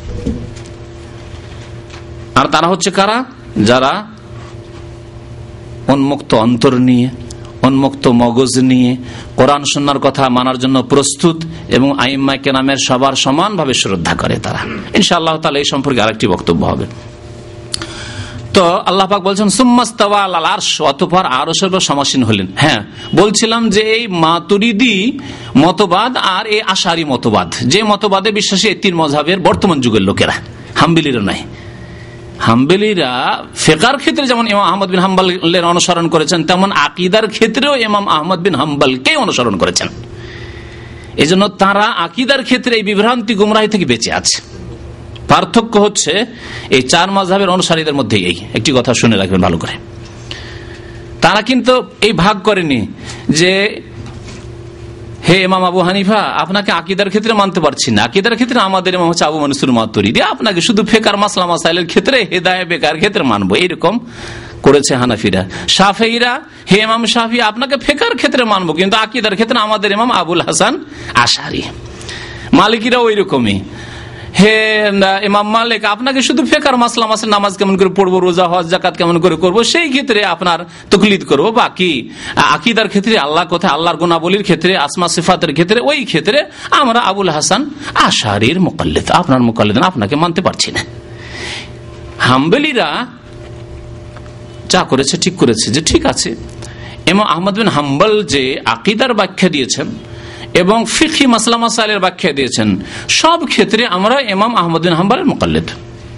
আর তারা হচ্ছে কারা? যারা উন্মুক্ত অন্তর নিয়ে, উন্মুক্ত মগজ নিয়ে কোরআন সুন্নাহর কথা মানার জন্য প্রস্তুত এবং আইম্মা কেরামের সবার সমানভাবে শ্রদ্ধা করে তারা। ইনশাআল্লাহ তাআলা এই সম্পর্কে আরেকটি বক্তব্য হবে। তো আল্লাহ পাক বলছেন সুম্মাস্তাওয়া আলাল আরশ, অতঃপর আরশের উপর সমাসীন হলেন। হ্যাঁ, বলছিলাম যে এই মাতুরিদি মতবাদ আর এই আশারি মতবাদ, যে মতবাদে বিশ্বাসী এই তিন মাযহাবের বর্তমান যুগের লোকেরা, হাম্বলিরা নাই। হাম্বলিরা ফিকহের ক্ষেত্রে যেমন ইমাম আহমদ বিন হাম্বলের অনুসরণ করেছেন, তেমন আকীদার ক্ষেত্রেও ইমাম আহমদ বিন হাম্বলকে অনুসরণ করেছেন। এজন্য তারা আকীদার ক্ষেত্রে এই বিভ্রান্তি গুমরাহি থেকে বেঁচে আছে। পার্থক্য হচ্ছে এই চার মাযহাবের অনুসারীদের মধ্যে। এই একটি কথা শুনে রাখবেন ভালো করে, তারা কিন্তু এই ভাগ করেনি যে হে ইমাম আবু হানিফা, আপনাকে আকীদার ক্ষেত্রে মানতে পারছি না, আকীদার ক্ষেত্রে আমাদের ইমাম হচ্ছে আবু মানসুর মাতুরিদি, আপনাকে শুধু ফিকহ মাসলা মাসাইলের ক্ষেত্রে, হেদায়েত বেকার ক্ষেত্রে মানবো, এরকম করেছে হানাফিরা। শাফিঈরা, হে ইমাম শাফি, আপনাকে ফিকহের ক্ষেত্রে মানবো, কিন্তু আকীদার ক্ষেত্রে আমাদের ইমাম আবুল হাসান আশারি। মালিকিরা ওই রকমই, হে ইমাম মালিক, আপনাকে শুধু ফিকহ মাসলা মাসাইল, নামাজ কেমন করে পড়বো, রোজা হজ যাকাত কেমন করে করবো, সেই ক্ষেত্রে আপনার তাকলিদ করবো। বাকি আকীদার ক্ষেত্রে, আল্লাহ কোথায়, আল্লাহর গুণাবলীর ক্ষেত্রে, আসমা সিফাতের ক্ষেত্রে, ওই ক্ষেত্রে আমরা আবুল হাসান আশারির মুকাল্লিদ, আপনার মুকাল্লিদ, আপনাকে মানতে পারছি না। হাম্বলিরা যা করেছে ঠিক করেছে, যে ঠিক আছে, ইমাম আহমদ বিন হাম্বল যে আকীদার ব্যাখ্যা দিয়েছেন এবং ফিকহি মাসলা মাসাইলের ব্যাখ্যা দিয়েছেন, সব ক্ষেত্রে আমরা ইমাম আহমদ বিন হাম্বলের মুকাল্লিদ।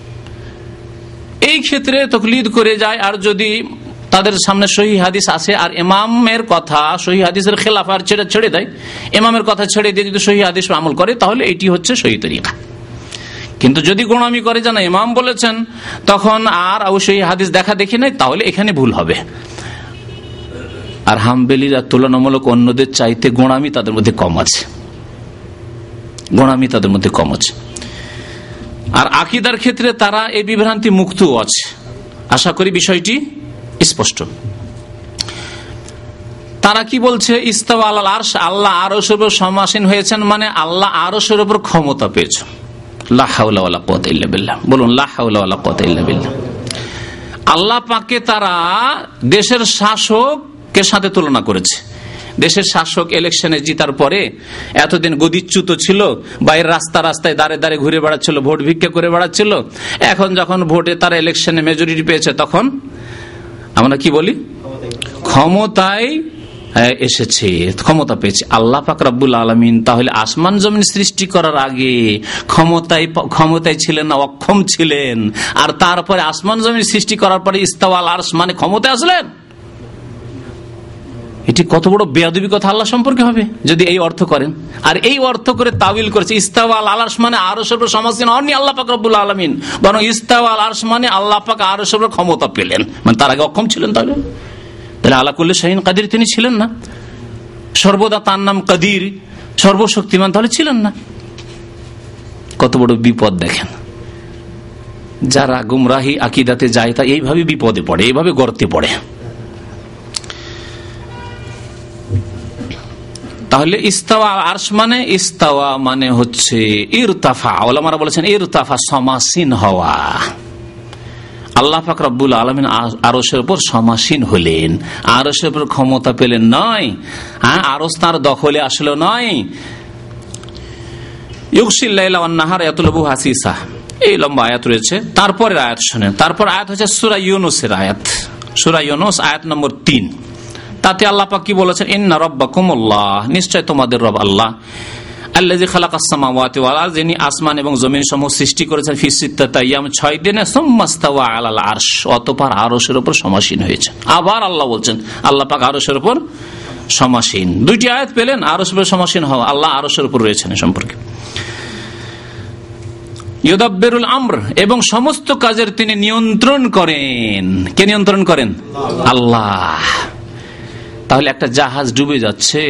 এই ক্ষেত্রে তাকলিদ করে যায়, আর যদি তাদের সামনে সহিহ হাদিস আছে আর ইমামের কথা সহিহ হাদিসের খেলাফ আর ছেড়ে ছেড়ে দেয়, ইমামের কথা ছেড়ে দিয়ে যদি সহিহ হাদিস আমল করে, তাহলে এটি হচ্ছে সহিহ তরিকা। কিন্তু যদি গোলামি করে জানা ইমাম বলেছেন, তখন আর অবশ্যই হাদিস দেখা দেখি নাই, তাহলে এখানে ভুল হবে। আর হাম্বলিরা তুলনামূলক অন্যদের চাইতে গোঁড়ামি তাদের মধ্যে কম আছে, গোঁড়ামি তাদের মধ্যে কম আছে। আর আকীদার ক্ষেত্রে তারা এই বিভ্রান্তি মুক্ত আছে। আশা করি বিষয়টি স্পষ্ট। তারা কি বলছে? ইস্তাওয়া আলাল আরশ, আল্লাহ আরশের উপর সমাসীন হয়েছেন, মানে আল্লাহ আরশের উপর ক্ষমতা পেয়েছেন। লা হাওলা ওয়ালা কুওয়াতা ইল্লা বিল্লাহ, বলুন লা হাওলা ওয়ালা কুওয়াতা ইল্লা বিল্লাহ। আল্লাহ পাককে তারা দেশের শাসক কে সাথে তুলনা করেছে। দেশের শাসক ইলেকশনে জিতার পরে এতদিন গদিচ্যুত ছিল, বাইরের রাস্তা রাস্তায় দাঁড়ে দাঁড়ে ঘুরে বেড়াচ্ছিল, ভোট ভিক্ষা করে বেড়াচ্ছিল। এখন যখন ভোটে তারা ইলেকশনে মেজরিটি পেয়েছে, তখন আমরা কি বলি? ক্ষমতায় এসেছে, ক্ষমতা পেয়েছে। আল্লাহ পাক রব্বুল আলামিন তাহলে আসমান জমিন সৃষ্টি করার আগে ক্ষমতায় ক্ষমতায় ছিলেন না, অক্ষম ছিলেন, আর তারপরে আসমান জমিন সৃষ্টি করার পরে ইস্তাওয়া আলাল আরশ মানে ক্ষমতায় আসলেন। এটি কত বড় বেয়াদবি কথা আল্লাহ সম্পর্কে হবে যদি এই অর্থ করেন। আর এই অর্থ করে তাওয়িল করেছে ইস্তাওয়া আলাল আরশ মানে আরশের উপর সমাসীন হননি আল্লাহ পাক রব্বুল আলামিন, বরং ইস্তাওয়া আলাল আরশ মানে আল্লাহ পাক আরশের উপর ক্ষমতা পেলেন, মানে তার আগে অক্ষম ছিলেন। তাহলে তাহলে আলা কুল্লি শাইইন কাদির তিনি ছিলেন না, সর্বদা তার নাম কাদির, সর্বশক্তিমান, তাহলে ছিলেন না। কত বড় বিপদ দেখেন। যারা গুমরাহি আকীদাতে যায় তা এইভাবে বিপদে পড়ে, এইভাবে গর্তে পড়ে। তাহলে ইস্তাওয়া আরশ মানে, ইস্তাওয়া মানে হচ্ছে ইরতাফা। ওলামারা বলেছেন ইরতাফা সমাসীন হওয়া। আল্লাহ পাক রব্বুল আলামিন আরশের উপর সমাসীন হলেন, আরশের উপর ক্ষমতা পেলেন নয়, হ্যাঁ, আরশ তার দখলে আসলো নয়। ইউগশিল লাইলা ওয়ান নাহার ইয়াতলুবু হাসিসা, এই লম্বা আয়াত রয়েছে। তারপরের আয়াত শুনেন, তারপর আয়াত হচ্ছে সূরা ইউনূসের আয়াত, সূরা ইউনূস আয়াত নম্বর তিন। তাতে আল্লাহ পাক কি বলেছেন? ইন্না রাব্বাকুমুল্লাহ, নিশ্চয় তোমাদের রব আল্লাহ, আল্লাযী খালাকাস সামাওয়াতি ওয়াল আরদ, যিনি আসমান এবং জমিন সমূহ সৃষ্টি করেছেন ফি সিত্তাতি আইয়াম, ছয় দিনে, সুম্মা ইস্তাওয়া আলাল আরশ, অতঃপর আরশের উপর সমাসীন হয়েছে। আবার আল্লাহ বলছেন আল্লাহ পাক আরশের উপর সমাসীন। দুইটি আয়াত পেলেন, আরশের উপর সমাসীন হওয়া, আল্লাহ আরশের উপর রয়েছেন এ সম্পর্কে। ইউদাব্বিরুল আমর, এবং সমস্ত কাজের তিনি নিয়ন্ত্রণ করেন। কে নিয়ন্ত্রণ করেন? আল্লাহ। তাহলে একটা জাহাজ ডুবে যাচ্ছে,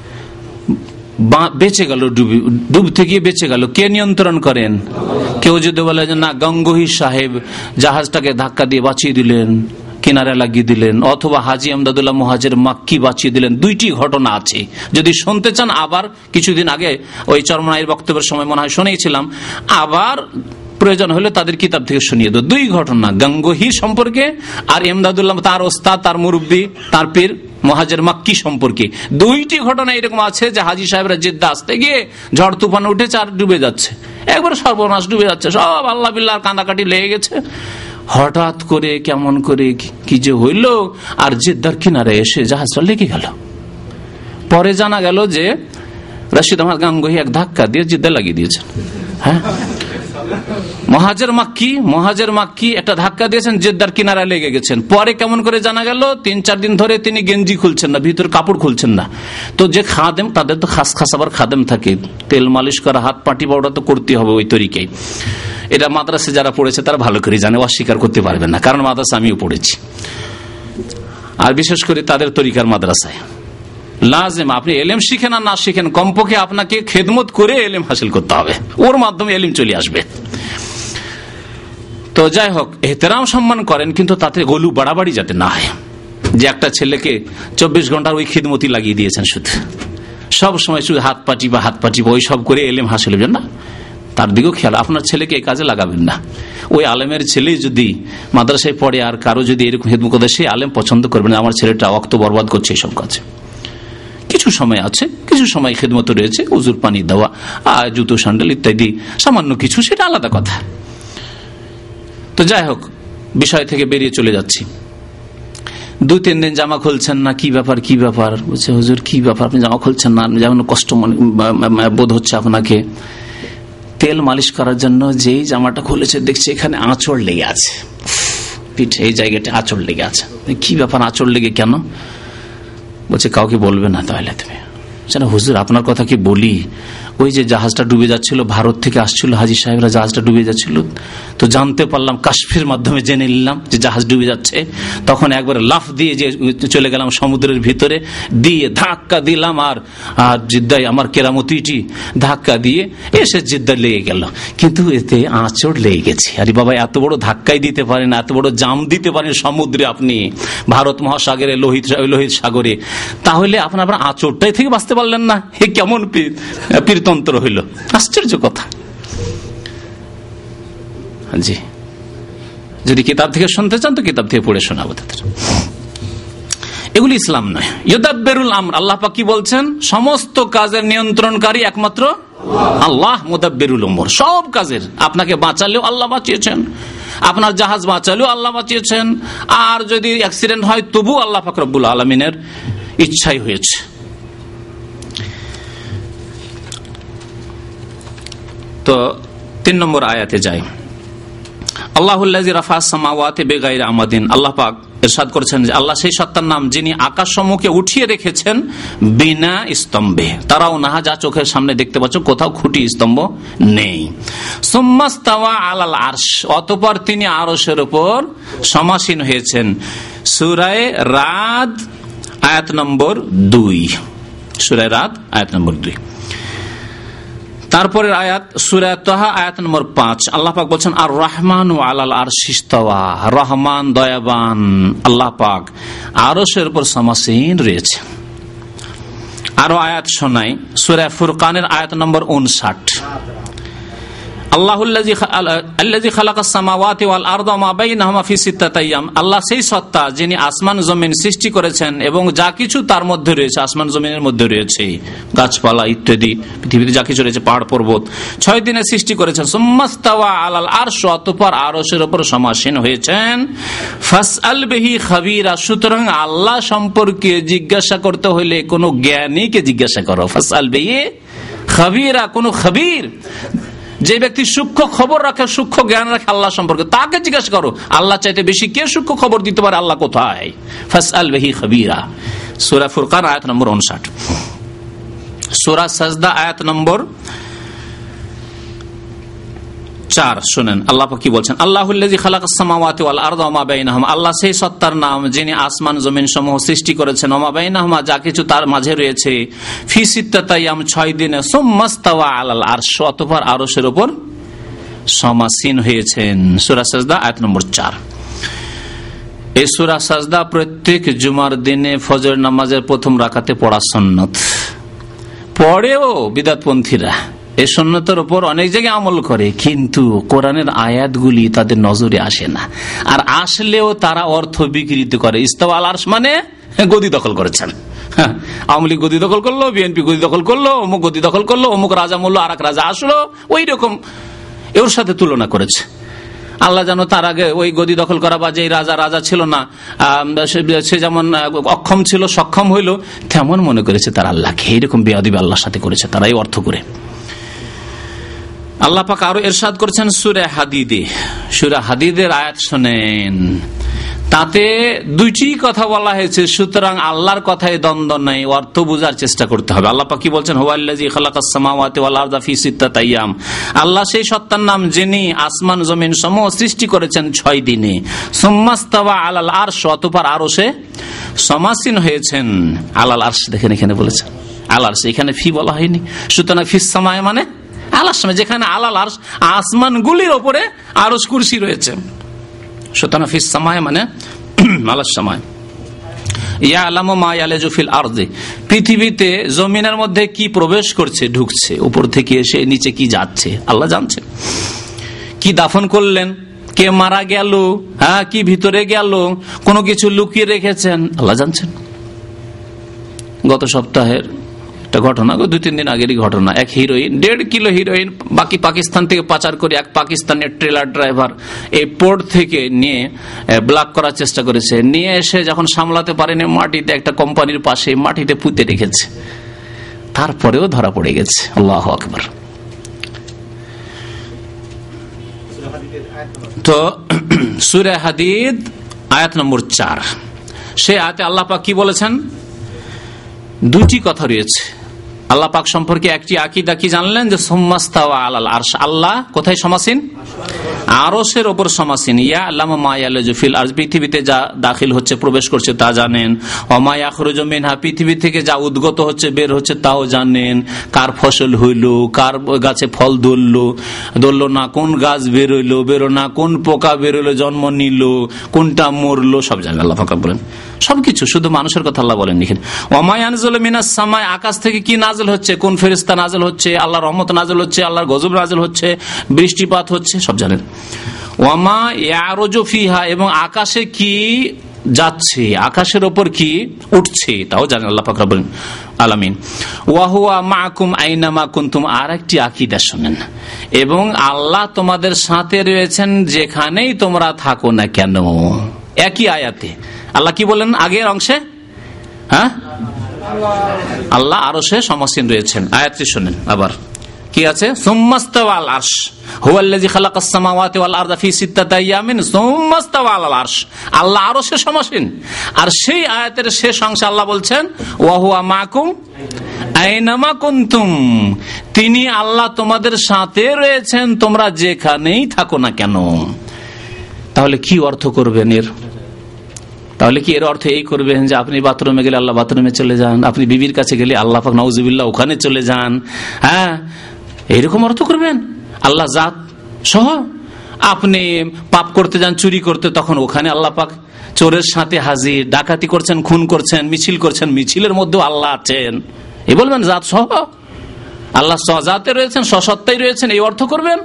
বেঁচে গেল, ডুবতে গিয়ে বেঁচে গেল, কে নিয়ন্ত্রণ করেন? কেউ যদি বলে যে না, গঙ্গোহী সাহেব জাহাজটাকে ধাক্কা দিয়ে বাঁচিয়ে দিলেন, কিনারে লাগিয়ে দিলেন, অথবা হাজী আমদাদুল্লাহ মুহাজির মাক্কি বাঁচিয়ে দিলেন, দুইটি ঘটনা আছে। যদি শুনতে চান, আবার কিছুদিন আগে ওই চরমনাইয়ের বক্তব্যের সময় মনে হয় শুনেছিলাম, আবার প্রয়োজন হলে তাদের কিতাব থেকে শুনিয়ে দেব। দুই ঘটনা গঙ্গোহী সম্পর্কে আর এমদাদুল্লাহ তার ওস্তাদ, তার মুরব্বী, তার পীর মুহাজির মাক্কি সম্পর্কে। দুইটি ঘটনা এরকম আছে যে হাজী সাহেবরা জেদ্দা আসতে গিয়ে ঝড় তুফান উঠেছে আর ডুবে যাচ্ছে, একবার সর্বনাশ, ডুবে যাচ্ছে, সব আল্লাহ বিল্লাহ কান্দাকাটি লেগে গেছে। হঠাৎ করে কেমন করে কি যে হইল, আর জেদ্দার কিনারে এসে জাহাজটা লেগে গেল। পরে জানা গেল যে রশিদ আহমদ গাঙ্গুহি এক ধাক্কা দিয়ে জেদ্দা লাগিয়ে দিয়েছেন। হ্যাঁ, মুহাজির মাক্কি মুহাজির মাক্কি একটা ধাক্কা দিয়েছেন, জেদ্দার কিনারা লেগে গেছেন। পরে কেমন করে জানা গেল, তিন চার দিন ধরে তিনি গেঞ্জি খুলছেন না, ভিতর কাপড় খুলছেন না। তো যে খাদেম, তাদের তো খাস খাস আবার খাদেম থাকে, তেল মালিশ করা, হাত পাটি পাউডার তো করতে হবে ওই তরিকায়। এটা মাদ্রাসা যারা পড়েছে তারা ভালো করে জানে, অস্বীকার করতে পারবেন না, কারণ মাদ্রাসা আমিও পড়েছি, আর বিশেষ করে তাদের তরিকার মাদ্রাসায় লাজেম আপনি এলেম শিখেন আর না শিখেন, কমপক্ষে আপনাকে খেদমত করে এলেম হাসিল করতে হবে, ওর মাধ্যমে এলিম চলে আসবে। তো যাই হোক, এহতেরাম সম্মান করেন, কিন্তু তাতে গলু বাড়াবাড়ি যাতে না হয়, যে একটা ছেলেকে চব্বিশ ঘন্টার ওই খিদমতি লাগিয়ে দিয়েছেন, শুধু সব সময় শুধু হাত পাটি বা হাত পাটি ওই সব করে এলেম হাসিল হবে না, তার দিকেও খেয়াল। আপনার ছেলেকে এই কাজে লাগাবেন না। ওই আলেমের ছেলে যদি মাদ্রাসায় পড়ে আর কারো যদি এরকম খেদমত করে, সেই আলেম পছন্দ করবেন আমার ছেলেটা ওয়াক্ত বরবাদ করছে এইসব কাজে। কিছু সময় আছে, কিছু সময় খেদমত রয়েছে, উজুর পানি দেওয়া, আর জুতো স্যান্ডেল ইত্যাদি সামান্য কিছু, সেটা আলাদা কথা। তো যাই হোক, বিষয় থেকে বেরিয়ে চলে যাচ্ছি। দু তিন দিন জামা খুলছেন না, কি ব্যাপার কি ব্যাপার বলছে, হুজুর কি ব্যাপার আপনি জামা খুলছেন না, যেমন কষ্ট বোধ হচ্ছে আপনাকে। তেল মালিশ করার জন্য যেই জামাটা খুলেছে দেখছি এখানে আঁচড় লেগে আছে, পিঠে এই জায়গাটা আঁচড় লেগে আছে। কি ব্যাপার, আঁচড় লেগে কেন? বলছে কাউকে বলবে না। তাহলে তুমি হুজুর আপনার কথা কি বলি, ওই যে জাহাজটা ডুবে যাচ্ছিল, ভারত থেকে আসছিল হাজী সাহেবরা, জাহাজটা ডুবে যাচ্ছিল, তো জানতে পারলাম, কাশফের মাধ্যমে জেনে নিলাম যে জাহাজ ডুবে যাচ্ছে। তখন একবার লাফ দিয়ে যে চলে গেলাম সমুদ্রের ভিতরে, দিয়ে ধাক্কা দিলাম, আর জিদ্দায় আমার কেরামতিটি ধাক্কা দিয়ে এসে জিদ্দায় লেগে গেল, কিন্তু এতে আঁচড় লেগে গেছে। আরে বাবা, এত বড় ধাক্কাই দিতে পারেন, এত বড় জাম দিতে পারেন সমুদ্রে আপনি, ভারত মহাসাগরে, লোহিত লোহিত সাগরে, তাহলে আপনার আপনার আঁচড়টাই থেকে বাঁচতে পারলেন না? হে কেমন পীরতন্ত্র হইল, আশ্চর্য কথা। জি, যদি কিতাব থেকে শুনতে চান তো কিতাব থেকে পড়ে শোনাবো তাদের। এগুলি ইসলাম নয়। ইউদাব্বিরুল আমর, আল্লাহ পাক কি বলছেন? সমস্ত কাজের নিয়ন্ত্রণকারী একমাত্র আল্লাহ। মুদাব্বিরুল উমুর, সব কাজের। আপনাকে বাঁচালেও আল্লাহ বাঁচিয়েছেন, আপনার জাহাজ বাঁচালেও আল্লাহ বাঁচিয়েছেন, আর যদি অ্যাক্সিডেন্ট হয় তবু আল্লাহ পাক রব্বুল আলামিনের ইচ্ছাই হয়েছে। তো তিন নম্বর আয়াতে যাই। আল্লাহুল্লাযী রাফা'আস সামাওয়াতি বিগাইরি আমাদিন, আল্লাহ পাক ইরশাদ করেছেন যে আল্লাহ সেই সত্তার নাম যিনি আকাশ সমূহকে উঠিয়ে রেখেছেন বিনা স্তম্ভে। তারাও না, যা চোখের সামনে দেখতে পাচ্ছ, কোথাও খুঁটি স্তম্ভ নেই। সুম্মাস্তাওয়া আলাল আরশ, অতঃপর তিনি আরশের উপর সমাসীন হয়েছেন। সূরা রাদ আয়াত নম্বর দুই, সূরা রাদ আয়াত নম্বর দুই। তারপরের আয়াত সূরা তাহা আয়াত নম্বর পাঁচ, আল্লাহ পাক বলছেন আর রহমান আলাল আরশি ইস্তাওয়া, রহমান দয়াবান আল্লাহ পাক আরশের উপর সমাসীন রয়েছে। আরো আয়াত শোনাই, সূরা ফুরকানের আয়াত নম্বর উনষাট। আল্লাহুল্লাযী খালাকাস সামাওয়াতি ওয়াল আরদা ওয়া মা বাইনাহুমা ফি সিত্তাতি আইয়াম, আল্লাহ সেই সত্তা যিনি আসমান জমিন সৃষ্টি করেছেন এবং যা কিছু তার মধ্যে রয়েছে, আসমান জমিনের মধ্যে রয়েছে গাছপালা ইত্যাদি, পৃথিবীতে যা কিছু রয়েছে, পাহাড় পর্বত, ছয় দিনে সৃষ্টি করেছেন। সুম্মাস্তাওয়া আলাল আরশ, অতঃপর আরশের উপর সমাসীন হয়েছেন। ফাসআল বিহি খাবীরা, সুতরাং আল্লাহ সম্পর্কে জিজ্ঞাসা করতে হলে কোনো জ্ঞানীকে জিজ্ঞাসা করো। ফাসআল বিহি খাবিরা, কোন খাবির, যে ব্যক্তি সূক্ষ্ম খবর রাখে, সূক্ষ্ম জ্ঞান রাখে আল্লাহ সম্পর্কে, তাকে জিজ্ঞাসা করো আল্লাহ চাইতে বেশি কে সূক্ষ্ম খবর দিতে পারে, আল্লাহ কোথায়। ফাসআল বিহি খাবিরা, সূরা ফুরকান আয়াত নম্বর উনষাট। সূরা সাজদা আয়াত নম্বর চার শুনেন আল্লাহ কি বলছেন। আল্লাহুল্লাযী খালাকাস সামাওয়াতি ওয়াল আরদা ওয়া মা বাইনাহুমা, আল্লাহ সেই সত্তার নাম যিনি আসমান জমিন সমূহ সৃষ্টি করেছেন, ওয়া মা বাইনাহুমা যা কিছু তার মাঝে রয়েছে, ফি সিত্তাতি আইয়াম ছয় দিনে, সুম্মাস্তাওয়া আলাল আরশ অতঃপর আরশের উপর সমাসীন হয়েছেন। সূরা সাজদা আয়াত নম্বর চার। এই সূরা সাজদা প্রত্যেক জুমার দিনে ফজর নামাজের প্রথম রাকাতে পড়া সুন্নাত। পড়েও বিদআতপন্থীরা এই সুন্নতের উপর অনেক জায়গায় আমল করে, কিন্তু কোরআনের আয়াতগুলি তাদের নজরে আসে না, আর আসলেও তারা অর্থ বিকৃত করে। ইস্তাওয়া আল আরশ মানে গদি দখল করেছেন, আওয়ামী লীগ গদি দখল করলো, বিএনপি গদি দখল করলো, অমুক গদি দখল করলো, অমুক রাজা মূল্য আর এক রাজা আসলো, ওই রকম এর সাথে তুলনা করেছে। আল্লাহ যেন তার আগে ওই গদি দখল করা বা যে রাজা রাজা ছিল না, সে যেমন অক্ষম ছিল সক্ষম হইল, তেমন মনে করেছে তার আল্লাহকে। এইরকম বেয়াদবি আল্লাহর সাথে করেছে তারা এই অর্থ করে। আল্লাহ পাক আরো ইরশাদ করেছেন সূরা হাদিদে, সূরা হাদিদের আয়াত শুনেন, তাতে দুইটি কথা বলা হয়েছে, সুতরাং আল্লাহর কথায় দ্বন্দ্ব নেই, অর্থ বোঝার চেষ্টা করতে হবে। আল্লাহ পাক কি বলছেন, হুয়াল্লাযী খালাকাস সামাওয়াতি ওয়াল আরদা ফি সিত্তাতি আইয়াম, আল্লাহ সেই সত্তার নাম যিনি আসমান জমিন সমূহ সৃষ্টি করেছেন ছয় দিনে, সুম্মাস্তাওয়া আলাল আরশ অতঃপর আরশে সমাসীন হয়েছেন। আলাল আরশ দেখেন এখানে বলেছেন আলাল আরশ, এখানে ফি বলা হয়নি। সুতরাং ফিস সামায়ে মানে আলাস, যেখানে আলাল আরশ আসমানগুলির উপরে আরশ কুরসি রয়েছে, সুতরাং ফিস সামায়ে মানে আলাস সামায়ে। ইয়ালামু মা ইয়ালাজু ফিল আরদি, পৃথিবীতে জমিনের মধ্যে কি প্রবেশ করছে, ঢুকছে, উপর থেকে এসে নিচে কি যাচ্ছে আল্লাহ জানছেন। কি দাফন করলেন, কে মারা গেল, হ্যাঁ কি ভিতরে গেল, কোনো কিছু লুকিয়ে রেখেছেন আল্লাহ জানছেন। গত সপ্তাহের একটা ঘটনা, দুই তিন দিন আগেরই ঘটনা, এক হিরোইন দেড় কিলো হিরোইন বাকি পাকিস্তান থেকে পাচার করে এক পাকিস্তানের ট্রেলার ড্রাইভার এই পোর্ট থেকে নিয়ে ব্লক করার চেষ্টা করেছে, নিয়ে এসে যখন সামলাতে পারেনি মাটিতে একটা কোম্পানির পাশে মাটিতে পুঁতে রেখেছে, তারপরেও ধরা পড়ে গেছে। আল্লাহু আকবার। তো সূরা হাদিদ আয়াত নম্বর চার, সে আয়াতে আল্লাহ পাক কি বলেছেন, দুটি কথা রয়েছে আল্লাহ পাক সম্পর্কে। একটি আকীদা কি জানলেন, যে সুম্মাস্তাওয়া আলাল আরশ, আল্লাহ কোথায় সমাসীন, আরশের উপর সমাসীন। ইয়ালামু মা ইয়ালাজু ফিল আরজ, পৃথিবীতে যা দাখিল হচ্ছে প্রবেশ করছে তা জানেন। ওয়া মা ইয়াখরুজু মিনহা, পৃথিবী থেকে যা উদ্গত হচ্ছে বের হচ্ছে তাও জানেন। কার ফসল হইল, কার গাছে ফল ধরলো ধরলো না, কোন গাছ বের হইলো বেরো না, কোন পোকা বের হইলো জন্ম নিল, কোনটা মরলো, সব জানেন আল্লাহ পাক বলেন সবকিছু। শুধু মানুষের কথা আল্লাহ বলেন লিখেন। ওয়া মা ইয়ানজিলু মিনাস সামাই, আকাশ থেকে কি নাজিল হচ্ছে, কোন ফেরেশতা নাজিল হচ্ছে, আল্লাহর রহমত নাজিল হচ্ছে, আল্লাহর গজব নাজিল হচ্ছে, বৃষ্টিপাত হচ্ছে, সব জানেন। ওয়া মা ইয়ারুজু ফিহা, এবং আকাশে কি যাচ্ছে, আকাশের উপর কি উঠছে তাও জানেন আল্লাহ পাক রব্বুল আলামিন। ওয়া হুয়া মাআকুম আইনামা কুনতুম, আর একটি আকীদা শুনেন, এবং আল্লাহ তোমাদের সাথে রয়েছেন যেখানেই তোমরা থাকো না কেন। একই আয়াতে আল্লাহ কি বলেন আগের অংশে, হ্যাঁ আল্লাহ আরশে সমাসীন রয়েছেন। আয়াতটি শুনেন আবার কি আছে, সুম্মাস্তাওয়া আলাল আরশ হুয়াল্লাযী খালাকাস সামাওয়াতি ওয়াল আরদা ফি সিত্তাতি আইয়ামিন সুম্মাস্তাওয়া আলাল আরশ, আল্লাহ আরশে সমাসীন। আর সেই আয়াতের শেষ অংশে আল্লাহ বলছেন ওয়া হুয়া মাআকুম আইনামা কুনতুম, তিনি আল্লাহ তোমাদের সাথে রয়েছেন তোমরা যেখানেই থাকো না কেন। তাহলে কি অর্থ করবেন এর? তাহলে কি এর অর্থ এই করবেন যে আপনি বাথরুমে গেলে আল্লাহ বাথরুমে চলে যান, আপনি বিবির কাছে গেলে আল্লাহ পাক নাউজুবিল্লাহ ওখানে চলে যান, হ্যাঁ এইরকম অর্থ করবেন? আল্লাহ জাত সহ আপনি পাপ করতে যান, চুরি করতে, তখন ওখানে আল্লাহ পাক চোরের সাথে হাজির, ডাকাতি করছেন, খুন করছেন, মিছিল করছেন, মিছিলের মধ্যেও আল্লাহ আছেন, এই বলবেন জাত সহ আল্লাহ জাতে রয়েছেন, সসত্তাই রয়েছেন, এই অর্থ করবেন?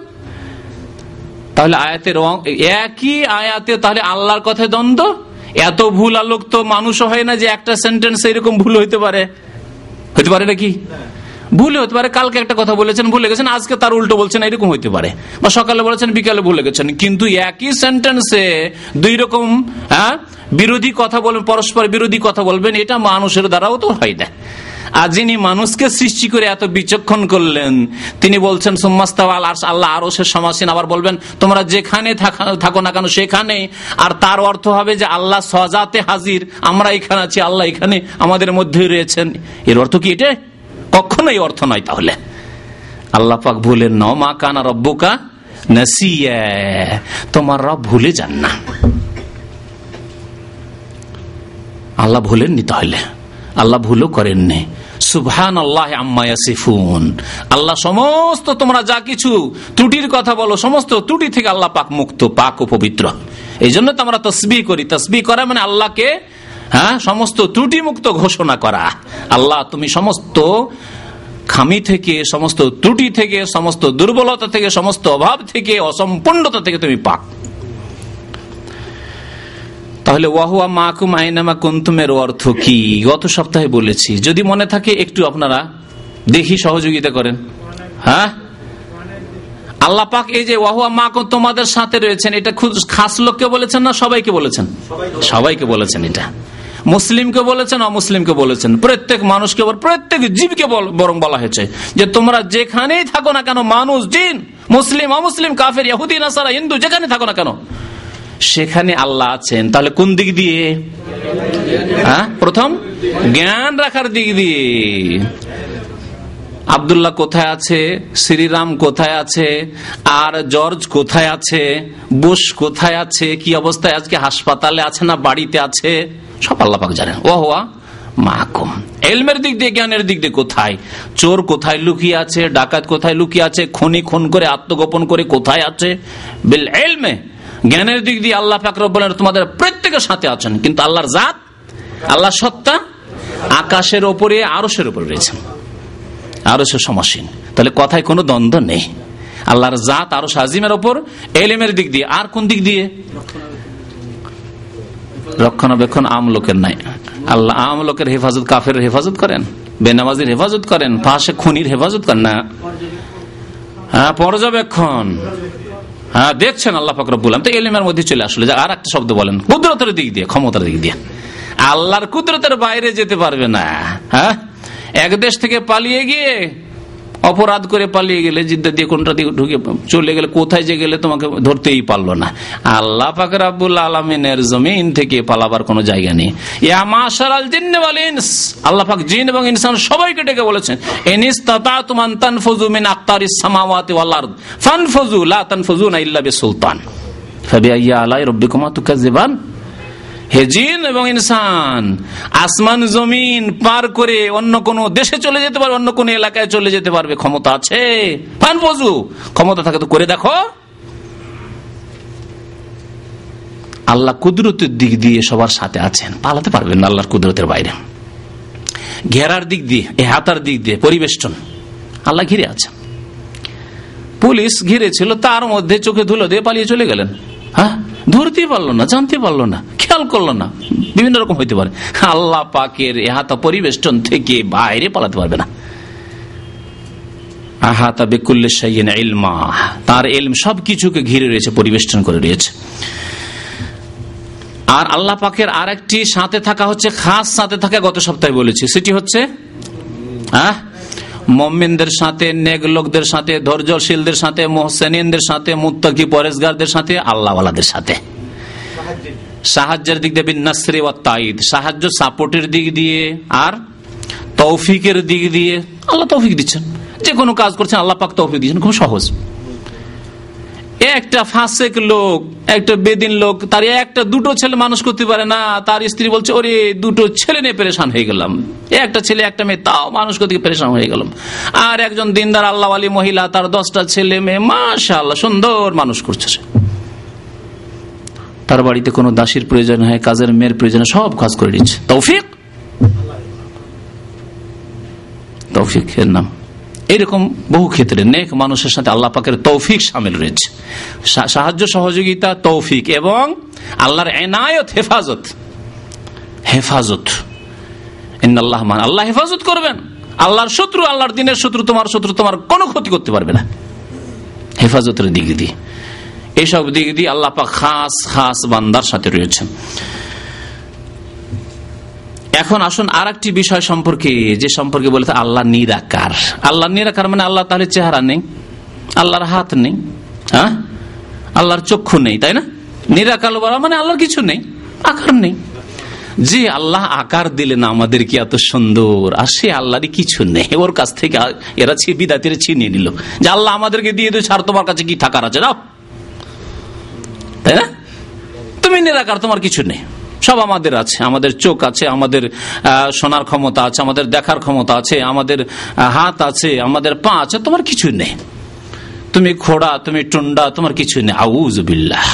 তাহলে আয়াতের একই আয়াতে তাহলে আল্লাহর কথায় দ্বন্দ্ব। এত ভুল আলোক তো মানুষও হয় না যে একটা সেন্টেন্স এরকম ভুল হইতে পারে, হইতে পারে নাকি? ভুলে হতে পারে, কালকে একটা কথা বলেছেন ভুলে গেছেন, আজকে তার উল্টো বলছেন, এরকম হইতে পারে, বা সকালে বলেছেন বিকালে ভুলে গেছেন। কিন্তু একই সেন্টেন্সে দুই রকম হ্যাঁ বিরোধী কথা বলবেন, পরস্পর বিরোধী কথা বলবেন, এটা মানুষের দ্বারাও তো হয় না। আর যিনি মানুষকে সৃষ্টি করে এত বিচক্ষণ করলেন তিনি বলছেন সুম্মাস্তাওয়া আল আরশ, আল্লাহ আরশের সমাসীন। আবার বলবেন তোমরা যেখানে থাকো না কেন সেখানে, আর তার অর্থ হবে যে আল্লাহ সজাতে হাজির, আমরা এখানে আছি, আল্লাহ এখানে আমাদের মধ্যেই রয়েছেন। এর অর্থ কি এটা? কখনোই অর্থ নয়। তাহলে আল্লাহ পাক ভুলেন না, মা কানা রব্বুকা নাসিয়া, তোমার রব ভুলে যান না। আল্লাহ ভুলেননি, তাহলে আল্লাহ ভুলও করেননি। সুবহানাল্লাহ আম্মা ইয়াসিফুন, আল্লাহ সমস্ত তোমরা যা কিছু ত্রুটির কথা বলো সমস্ত ত্রুটি থেকে আল্লাহ পাক মুক্ত, পাক ও পবিত্র। এই জন্য তো আমরা তাসবিহ করি। তাসবিহ করা মানে আল্লাহকে হ্যাঁ সমস্ত ত্রুটি মুক্ত ঘোষণা করা। আল্লাহ তুমি সমস্ত খামি থেকে, সমস্ত ত্রুটি থেকে, সমস্ত দুর্বলতা থেকে, সমস্ত অভাব থেকে, অসম্পূর্ণতা থেকে তুমি পাক। তাহলে ওয়াহুয়া মাকুম আইনামা কুনতুমের অর্থ কি গত সপ্তাহে বলেছি, যদি মনে থাকে একটু আপনারা দেখি সহযোগিতা করেন। হ্যাঁ, আল্লাহ পাক এই যে ওয়াহুয়া মাকুম তোমাদের সাথে রয়েছেন, এটা খুব খাস লোককে বলেছেন না সবাইকে বলেছেন? সবাইকে বলেছেন। এটা মুসলিমকে বলেছেন, অমুসলিমকে বলেছেন, প্রত্যেক মানুষকে, প্রত্যেক জীবকে বরং বলা হয়েছে যে তোমরা যেখানেই থাকো না কেন, মানুষ, জিন, মুসলিম, অমুসলিম, কাফের, ইহুদি, নাসারা, হিন্দু, যেখানে থাকো না কেন সেখানে আল্লাহ আছেন। তাহলে কোন দিক দিয়ে? হ্যাঁ, প্রথম জ্ঞান রাখার দিক দিয়ে। আব্দুল্লাহ কোথায় আছে, শ্রীরাম কোথায় আছে, আর জর্জ কোথায় আছে, বুশ কোথায় আছে, কি অবস্থায় আজকে হাসপাতালে আছে না বাড়িতে আছে, সব আল্লাহ পাক জানেন। ওয়াহুয়া মাকুম, ইলমের দিক দিয়ে, জ্ঞানের দিক দিয়ে কোথায় চোর কোথায় লুকিয়ে আছে, ডাকাত কোথায় লুকিয়ে আছে, খুনি খুন করে আত্মগোপন করে কোথায় আছে, বিল ইলমে, জ্ঞানের দিক দিয়ে আল্লাহ পাক রব্বুল আলামিন তোমাদের প্রত্যেকের সাথে আছেন। কিন্তু আল্লাহর জাত, আল্লাহর সত্তা আকাশের উপরে, আরশের উপরে রয়েছেন, আরশের সমাসীন। তাহলে কথায় কোনো দ্বন্দ্ব নেই। আল্লাহর জাত আরশ আজিমের উপর, ইলমের দিক দিয়ে। আর কোন দিক দিয়ে? রক্ষণাবেক্ষণ আম লোকের নাই। আল্লাহ আম লোকের হেফাজত, কাফের হেফাজত করেন, বেনামাজির হেফাজত করেন, ফাঁসে খুনির হেফাজত করেন না। হ্যাঁ, পর্যবেক্ষণ, হ্যাঁ দেখছেন আল্লাহ পাক রব্বুল আলামিন। তো ইলমের মধ্যে চলে আসলে আর একটা শব্দ বলেন, কুদরতের দিক দিয়ে, ক্ষমতার দিক দিয়ে। আল্লাহর কুদরতের বাইরে যেতে পারবে না। হ্যাঁ, এক দেশ থেকে পালিয়ে গিয়ে, অপরাধ করে পালিয়ে গেলে, জিদ্দা দিয়ে কোনটা দিয়ে ঢুকে চলে গেলে, কোথায় যে গেলে তোমাকে ধরতেই পারলো না। আল্লাহ পাক রব্বুল আলামিনের জমিন থেকে পালাবার কোনো জায়গা নেই। ইয়া মাশারাল জিন্নি ওয়াল ইনস, আল্লাহ পাক জিন এবং ইনসান সবাইকে ডেকে বলেছেন, ইনিস্তাতাতুম আন তানফুযু মিন আকতারিস সামাওয়াতি ওয়াল আরদ ফানফুযু লা তানফুযুনা ইল্লা বিসুলতান ফাবিআইয়ি আলাই রাব্বিকুমা তুকাজ্জিবান। হে জিন এবং ইনসান, আসমান জমিন পার করে অন্য কোন দেশে চলে যেতে পারবে, অন্য কোন এলাকায় চলে যেতে পারবে, ক্ষমতা আছে। ফানফুযু, ক্ষমতা থাকে তো করে দেখো। আল্লাহ কুদরতের দিক দিয়ে সবার সাথে আছেন, পালাতে পারবেন না আল্লাহর কুদরতের বাইরে। ঘেরার দিক দিয়ে, এহাতার দিক দিয়ে, পরিবেষ্টন, আল্লাহ ঘিরে আছেন। পুলিশ ঘিরে ছিল, তার মধ্যে চোখে ধুলো দিয়ে পালিয়ে চলে গেলেন। হ্যাঁ, ধরতে পারলো না, জানতে পারলো না, খেয়াল করলো না, বিভিন্ন রকম হইতে পারে। আল্লাহ পাকের এহাতা পরিবেষ্টন থেকে বাইরে পালাতে পারবে না। আহাতা বিকুল্লি শাইইন ইলমা, তার ইলম সবকিছুকে ঘিরে রয়েছে, পরিবেষ্টন করে রয়েছে। আর আল্লাহ পাকের আর একটি সাথে থাকা হচ্ছে, খাস সাথে থাকা, গত সপ্তাহে বলেছি, সেটি হচ্ছে হ্যাঁ মুমিনদের সাথে, নেক লোকদের সাথে, ধৈর্যশীলদের সাথে, মুহসিনদের সাথে, মুত্তাকি পরেজগারদের সাথে, আল্লাহওয়ালাদের সাথে। সাহায্যের দিক দিয়ে বিন্নাসরি ওয়াত তাঈদ, সাহায্য সাপোর্টের দিক দিয়ে, আর তৌফিকের দিক দিয়ে আল্লাহ তৌফিক দিচ্ছেন। যে কোনো কাজ করছেন আল্লাহ পাক তৌফিক দিচ্ছেন, খুব সহজ। একটা ফাসেক লোক, একটা বেদিন লোক, তার একটা দুটো ছেলে মানুষ করতে পারে না, তার স্ত্রী বলছে ওরে দুটো ছেলে নিয়ে পেরেশান হয়ে গেলাম, একটা ছেলে একটা মেয়ে, তাও মানুষ করতে পেরেশান হয়ে গেলাম। আর একজন দিনদার আল্লাহ ওয়ালি মহিলা, তার দশটা ছেলে মেয়ে, মাশাআল্লাহ সুন্দর মানুষ করছে। তার বাড়িতে কোনো দাসীর প্রয়োজন হয়, কাজের মেয়ের প্রয়োজন, সব কাজ করে দিচ্ছে। তৌফিক, তৌফিকের নাম। এইরকম বহু ক্ষেত্রে নেক মানুষের সাথে আল্লাহ পাকের তৌফিক শামিল রয়েছে। সাহায্য, সহযোগিতা, তৌফিক এবং আল্লাহর এনায়ত, হেফাজত। হেফাজত, ইন্নাল্লাহ মান, আল্লাহ হেফাজত করবেন। আল্লাহর শত্রু, আল্লাহর দিনের শত্রু, তোমার শত্রু তোমার কোনো ক্ষতি করতে পারবে না, হেফাজতের দিক দিয়ে। এইসব দিক দিয়ে আল্লাহ পাক খাস খাস বান্দার সাথে রয়েছেন। এখন আসুন আর একটি বিষয় সম্পর্কে, যে সম্পর্কে বলতে আল্লাহ নিরাকার। আল্লাহ নিরাকার মানে আল্লাহ তাহলে চেহারা নেই, আল্লাহর হাত নেই, হ্যাঁ, আল্লাহর চক্ষু নেই, তাই না? নিরাকার বলা মানে আল্লাহর কিছু নেই, আকার নেই। যে আল্লাহ আকার দিলেন আমাদের কি এত সুন্দর, আর সে আল্লাহরই কিছু নেই। ওর কাছ থেকে এরা বিদাতিরা ছিনিয়ে নিল যে আল্লাহ আমাদেরকে দিয়ে দিয়েছে, আর তোমার কাছে কি টাকার আছে, নাও, তাই না? তুমি নিরাকার, তোমার কিছু নেই, সব আমাদের আছে। আমাদের চোখ আছে, আমাদের শোনার ক্ষমতা আছে, আমাদের দেখার ক্ষমতা আছে, আমাদের হাত আছে, আমাদের পা আছে, তোমার কিছু নেই। তুমি খোড়া, তুমি টুন্ডা, তোমার কিছু নেই। আউযু বিল্লাহ।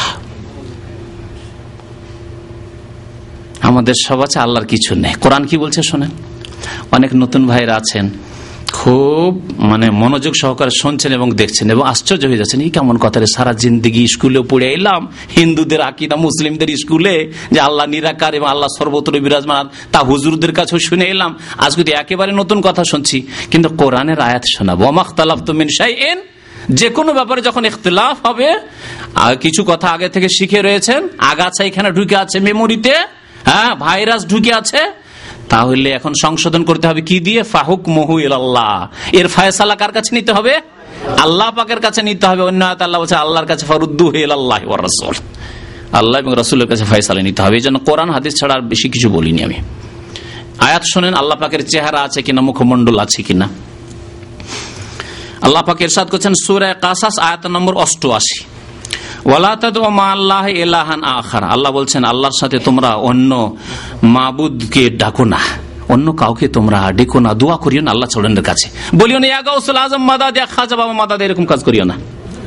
আমাদের সব আছে, আল্লাহর কিছু নেই। কোরআন কি বলছে শোনেন। অনেক নতুন ভাইরা আছেন, খুব মানে মনোযোগ সহকারে শুনছেন এবং দেখছেন এবং আশ্চর্য হয়ে যাচ্ছেন, এই কেমন কথা রে, সারা জিন্দগি স্কুলে পড়ে এলাম হিন্দুদের আকীদা, মুসলিমদের স্কুলে যে আল্লাহ নিরাকার এবং আল্লাহ সর্বত্র বিরাজমান, তা হুজুরদের কাছেও শুনে এলাম, আজকে একেবারে নতুন কথা শুনছি। কিন্তু কোরআনের আয়াত শোনাবো, ওয়া মাখতালাফতুম মিন শাইইন, যে কোনো ব্যাপারে যখন ইখতিলাফ হবে, কিছু কথা আগে থেকে শিখে রয়েছেন, আগাছা এখানে ঢুকে আছে মেমোরিতে, হ্যাঁ, ভাইরাস ঢুকে আছে, তাহলে এখন সংশোধন করতে হবে কি দিয়ে? ফাহুকমুহু ইলাল্লাহ। এর ফয়সালা কার কাছে নিতে হবে? আল্লাহ পাকের কাছে নিতে হবে। অন্য আয়াতে আল্লাহ বলছে আল্লাহর কাছে ফারুদ্দুহু ইলাল্লাহি ওয়ার রাসূল, আল্লাহ এবং রাসূলের কাছে ফয়সালা নিতে হবে। এজন্য কোরআন হাদিস ছাড়া আর বেশি কিছু বলিনি আমি। আয়াত শুনেন, আল্লাহ পাকের চেহারা আছে কিনা, মুখমণ্ডল আছে কিনা। আল্লাহ পাক ইরশাদ করেছেন সূরা কাসাস আয়াত নম্বর অষ্টআশি, ওয়ালা তাদউ মা আল্লাহি ইলাহান আখার। আল্লাহ বলছেন আল্লাহর সাথে তোমরা অন্য মাবুদকে ডাকো না, অন্য কাউকে তোমরা ডেকো না, দোয়া করিও না আল্লাহ ছাড়ার কাছে, বলিও না ইয়া গাউসুল আজম মাদাদ, ইয়া খাজা বাবা মাদাদ, এরকম কাজ করিও না।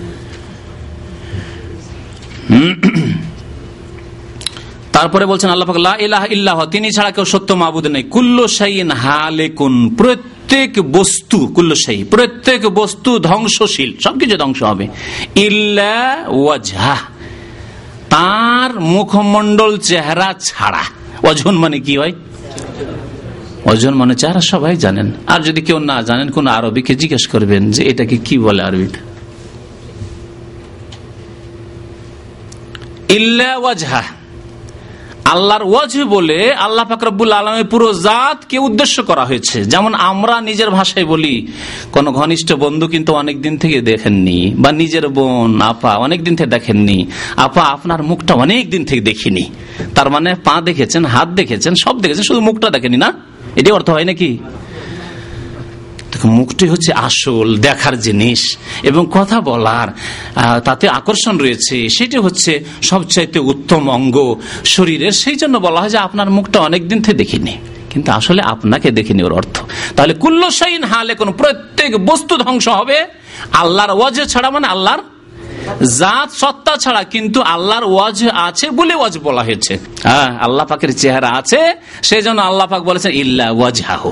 তারপরে বলছেন আল্লাহ পাক লা ইলাহা ইল্লাহ, তিনি ছাড়া কেউ সত্য মাবুদ নেই। কুল্লু শাইইন হালিকুন, প্রত্যেক বস্তু, কুল্লু শাই, প্রত্যেক বস্তু ধ্বংসশীল, সবকিছু ধ্বংস হবে। ইল্লা ওয়াজহা, তার মুখমণ্ডল চেহারা ছাড়া। ওয়াজহুন মানে কি হয়? ওজন মানে চেহারা, সবাই জানেন। আর যদি কেউ না জানেন, কোন আরবিকে জিজ্ঞেস করবেন যে এটাকে কি বলে আরবিতে। ইল্লা ওয়াজহা, আল্লাহর ওয়াজহ বলে আল্লাহ পাক রব্বুল আলামিনের পুরো জাতকে উদ্দেশ্য করা হয়েছে। যেমন আমরা নিজের ভাষায় বলি, কোন ঘনিষ্ঠ বন্ধু কিন্তু অনেকদিন থেকে দেখেননি, বা নিজের বোন আপা অনেকদিন থেকে দেখেননি, আপা আপনার মুখটা অনেক দিন থেকে দেখিনি, তার মানে পা দেখেছেন, হাত দেখেছেন, সব দেখেছেন, শুধু মুখটা দেখেনি না, এটাই অর্থ হয় নাকি? মুখটি হচ্ছে আসল দেখার জিনিস এবং কথা বলার তাতে আকর্ষণ রয়েছে, সেটি হচ্ছে সবচাইতে উত্তম অঙ্গ শরীরের। সেই জন্য বলা হয় যে আপনার মুখটা অনেকদিন থেকে দেখিনি, কিন্তু আসলে আপনাকে দেখিনি ওর অর্থ। তাহলে কুল্লু শাইইন হালিকুন, প্রত্যেক বস্তু ধ্বংস হবে আল্লাহর ওয়াজহ ছাড়া, মানে আল্লাহর জাত সত্তা ছাড়া। কিন্তু আল্লাহর ওয়াজহ আছে বলে ওয়াজহ বলা হয়েছে। হ্যাঁ, আল্লাহ পাকের চেহারা আছে, সেই জন্য আল্লাহ পাক বলেছেন ইল্লা ওয়াজহাহু।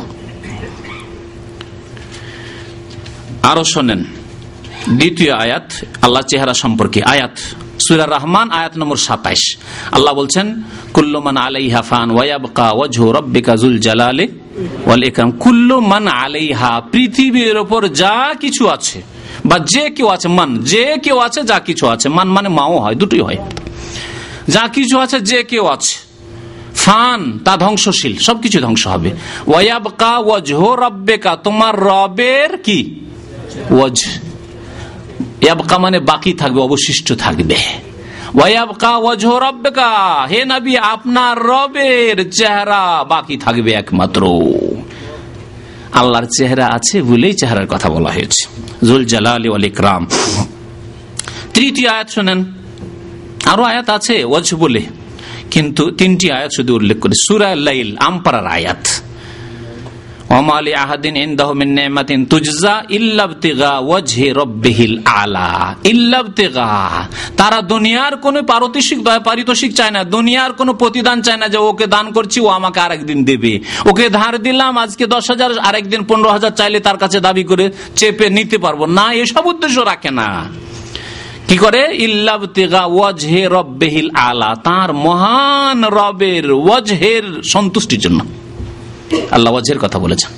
আরো শোনেন দ্বিতীয় আয়াত আল্লাহ চেহারা সম্পর্কে, আয়াত সূরা রহমান আয়াত নম্বর সাতাইশ। আল্লাহ বলছেন কুল্লু মান আলাইহা ফান ওয়া ইয়াবকা ওয়াজহু রাব্বিকা যুল জালালি ওয়াল ইকরাম। কুল্লু মান আলাইহা, পৃথিবীর উপর যা কিছু আছে বা যে কেউ আছে, মান যে কেউ আছে, যা কিছু আছে, মান মানে মাও হয়, দুটোই হয়, যা কিছু আছে, যে কেউ আছে, ফান তা ধ্বংসশীল, সবকিছু ধ্বংস হবে। ওয়া ইয়াবকা ওয়াজহু রাব্বিকা, তোমার রবের কি ওয়াজহ, ইয়াবকা মানে বাকি থাকবে, অবশিষ্ট থাকবে। ওয়া ইয়াবকা ওয়াজহু রাব্বিকা, হে নবী আপনার রবের চেহারা বাকি থাকবে একমাত্র। আল্লাহর চেহারা আছে বলেই চেহারার কথা বলা হয়েছে, যুল জালালি ওয়াল ইকরাম। তৃতীয় আয়াত শুনেন, আরো আয়াত আছে ওয়াজহ বলে, কিন্তু তিনটি আয়াত শুধু উল্লেখ করে। সূরা লাইল, আমপারার আয়াত, ওমা লি আহাদিন ইনদাহু মিন নি'মাতিন তুজজা ইল্লা ইবতিগা ওয়াজহি রাব্বিহিল আলা। ইল্লা ইবতিগা, তারা দুনিয়ার কোনো পারিতোষিক পারিতোষিক চায় না, দুনিয়ার কোনো প্রতিদান চায় না, যে ওকে দান করছি ও আমাকে আরেকদিন দেবে, ওকে ধার দিলাম আজকে দশ হাজার, আরেকদিন পনেরো হাজার চাইলে তার কাছে দাবি করে চেপে নিতে পারবো না, এসব উদ্দেশ্য রাখে না। কি করে? ইল্লা ইবতিগা ওয়াজহি রাব্বিহিল আলা, তার মহান রবের ওয়াজহের সন্তুষ্টির জন্য আল্লাহ ওয়াজহের কথা বলেছেন।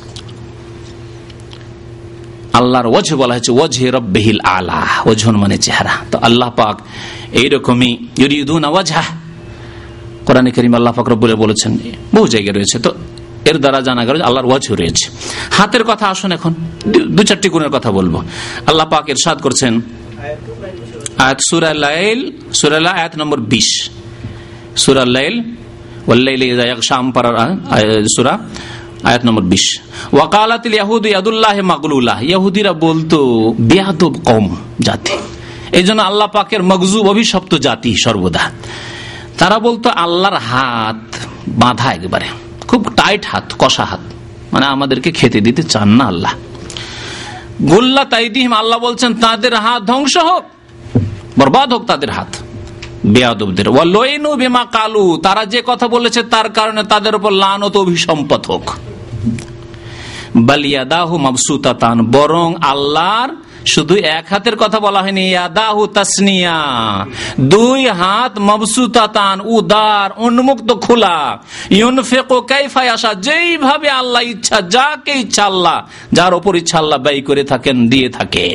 আল্লাহর ওয়াজহ বলা হয়েছে ওয়াজহি রাব্বিহিল আলা, ওয়াজহ মানে চেহারা। তো আল্লাহ পাক এইরকমই ইউরিদুনা ওয়াজহা, কোরআনে কারীমে আল্লাহ পাক রব্বুল বলেছেন, বহু জায়গায় রয়েছে। তো এর দ্বারা জানা গেল আল্লাহর ওয়াজহ রয়েছে। হাতের কথা আসুন, এখন দু চারটি গুণের কথা বলবো। আল্লাহ পাক ইরশাদ করছেন আয়াত সূরা লাইল, সূরা লাইল আয়াত নম্বর বিশ, সূরা লাইল ওয়াল-লাইলি ইযা ইয়াগশা পারার সূরা আয়াত নম্বর বিশ। ওয়াকালাতিল ইয়াহুদু ইয়াদুল্লাহি মাগলুলাহ, ইহুদিরা বলতো বেয়াদব কওম জাতি, এই জন্য আল্লাহ পাকের মগজুব অভিশপ্ত জাতি সর্বদা। তারা বলতো আল্লাহর হাত বাঁধা, একবারে খুব টাইট হাত, কষা হাত, মানে আমাদেরকে খেতে দিতে চান না আল্লাহ। গুল্লাত আইদিহিম, আল্লাহ বলছেন তাদের হাত ধ্বংস হোক, বরবাদ হোক তাদের হাত, বেয়াদবদের। ওয়ালাইনু বিমা কালু, তারা যে কথা বলেছে তার কারণে তাদের উপর লানত অভিসম্পত হোক। বাল ইয়াদাহু মাবসুতাতান, বরং আল্লাহর শুধু এক হাতের কথা বলা হয়নি, ইয়াদাহু তাসনিয়া, দুই হাত, মাবসুতাতান উদার, উন্মুক্ত খোলা, ইউনফিকু কাইফা ইয়াশা, যেইভাবে আল্লাহ ইচ্ছা, যাকে ইচ্ছা আল্লাহ, যার উপর ইচ্ছা আল্লাহ ব্যয় করে থাকেন, দিয়ে থাকেন।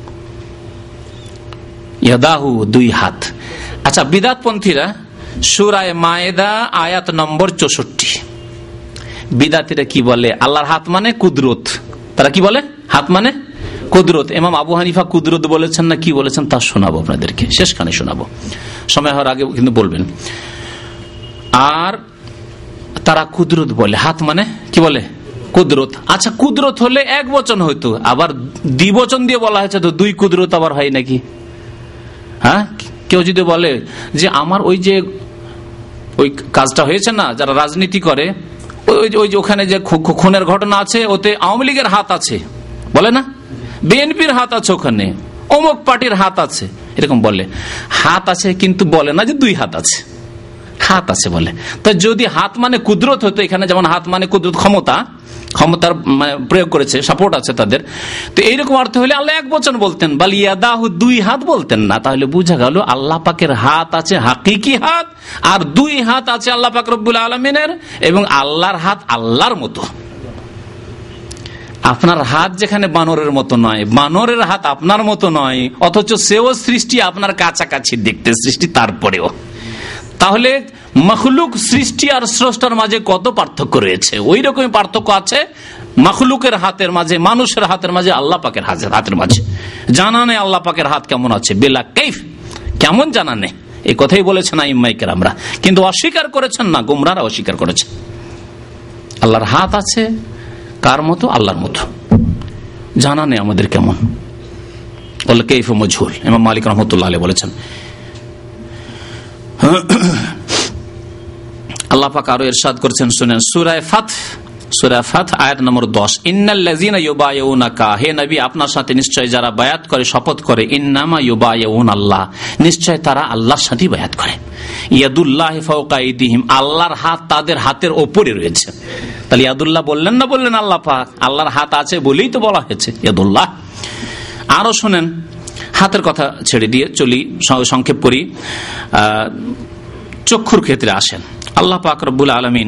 ইয়াদাহু, দুই হাত। আচ্ছা, বিদাতপন্থীরা সূরা মায়েদা আয়াত নম্বর চৌষট্টি, বিদাতীরা কি বলে? আল্লাহর হাত মানে কুদরত। তারা কি বলে? হাত মানে কুদরত। ইমাম আবু হানিফা কুদরত বলেছেন না কি বলেছেন তা শোনাবো আপনাদেরকে, শেষখানে শোনাবো, সময় হওয়ার আগে কিন্তু বলবেন। আর তারা কুদরত বলে, হাত মানে কি বলে? কুদরত। আচ্ছা, কুদরত হলে এক বচন হইতো, আবার দ্বিবচন দিয়ে বলা হয়েছে, তো দুই কুদরত আবার হয় নাকি? হ্যাঁ, কেউ যদি বলে যে আমার ওই যে ওই কাজটা হয়েছে না, যারা রাজনীতি করে, ওই যে ওখানে যে খুনের ঘটনা আছে, ওতে আওয়ামী লীগের হাত আছে, বলে না, বিএনপির হাত আছে, ওখানে অমুক পার্টির হাত আছে, এরকম বলে। হাত আছে কিন্তু বলে না যে দুই হাত আছে, হাত আছে বলে। তো যদি হাত মানে কুদরত হতো, এখানে যেমন হাত মানে কুদরত, ক্ষমতা, ক্ষমতার প্রয়োগ করেছে, সাপোর্ট আছে তাদের, তো এইরকম অর্থ হলে আল্লাহ এক বচন বলতেন, বাল ইয়াদাহু, দুই হাত বলতেন না। তাহলে বুঝা গেল আল্লাহ পাকের হাত আছে হাকিকি হাত, আর দুই হাত আছে আল্লাহ পাক রব্বুল আলামিনের, এবং আল্লাহর হাত আল্লাহর মতো। আপনার হাত যেখানে বানরের মতো নয়, বানরের হাত আপনার মতো নয়, অথচ সেও সৃষ্টি আপনার কাছাকাছি দেখতে সৃষ্টি, তারপরেও তাহলে মখলুক সৃষ্টি আর স্রষ্টার মাঝে কত পার্থক্য রয়েছে? ওই রকমই পার্থক্য আছে মখলুকের হাতের মাঝে, মানুষের হাতের মাঝে, আল্লাহ পাকের হাতের মাঝে। জানা নেই আল্লাহ পাকের হাত কেমন আছে, বেলা কাইফ, কেমন জানা নেই, এই কথাই বলেছেন আইম্মায়ে কেরামরা, কিন্তু অস্বীকার করেছেন না, গোমরাহরা অস্বীকার করেছে। আল্লাহর হাত আছে কার মতো? আল্লাহর মতো, জানা নেই আমাদের কেমন। বলে কাইফ মজহুল, ইমাম মালিক রাহমাতুল্লাহ আলাইহি বলেছেন। আল্লাহ পাক আরো ইরশাদ করেছেন, শুনেন, সূরা ফাত, সূরা ফাত আয়াত নম্বর দশ, ইন্নাল্লাযীনা ইউবাইউনাকা, হে নবী আপনার সাথে নিশ্চয় যারা বায়াত করে, শপথ করে, ইন্নামা ইউবাইউনাল্লাহ, নিশ্চয় তারা আল্লাহর সাথে বায়াত করে। ইয়াদুল্লাহি ফাওকা আইদিহিম, আল্লাহর হাত তাদের হাতের উপরে রয়েছে। তাহলে ইয়াদুল্লাহ বললেন না বললেন আল্লাহ পাক, আল্লাহর হাত আছে বলেই তো বলা হয়েছে ইয়াদুল্লাহ। আরো শুনেন, হাতের কথা ছেড়ে দিয়ে চলি, সংক্ষেপ করি, চক্ষুর ক্ষেত্রে আসেন। আল্লাহ পাক রব্বুল আলামিন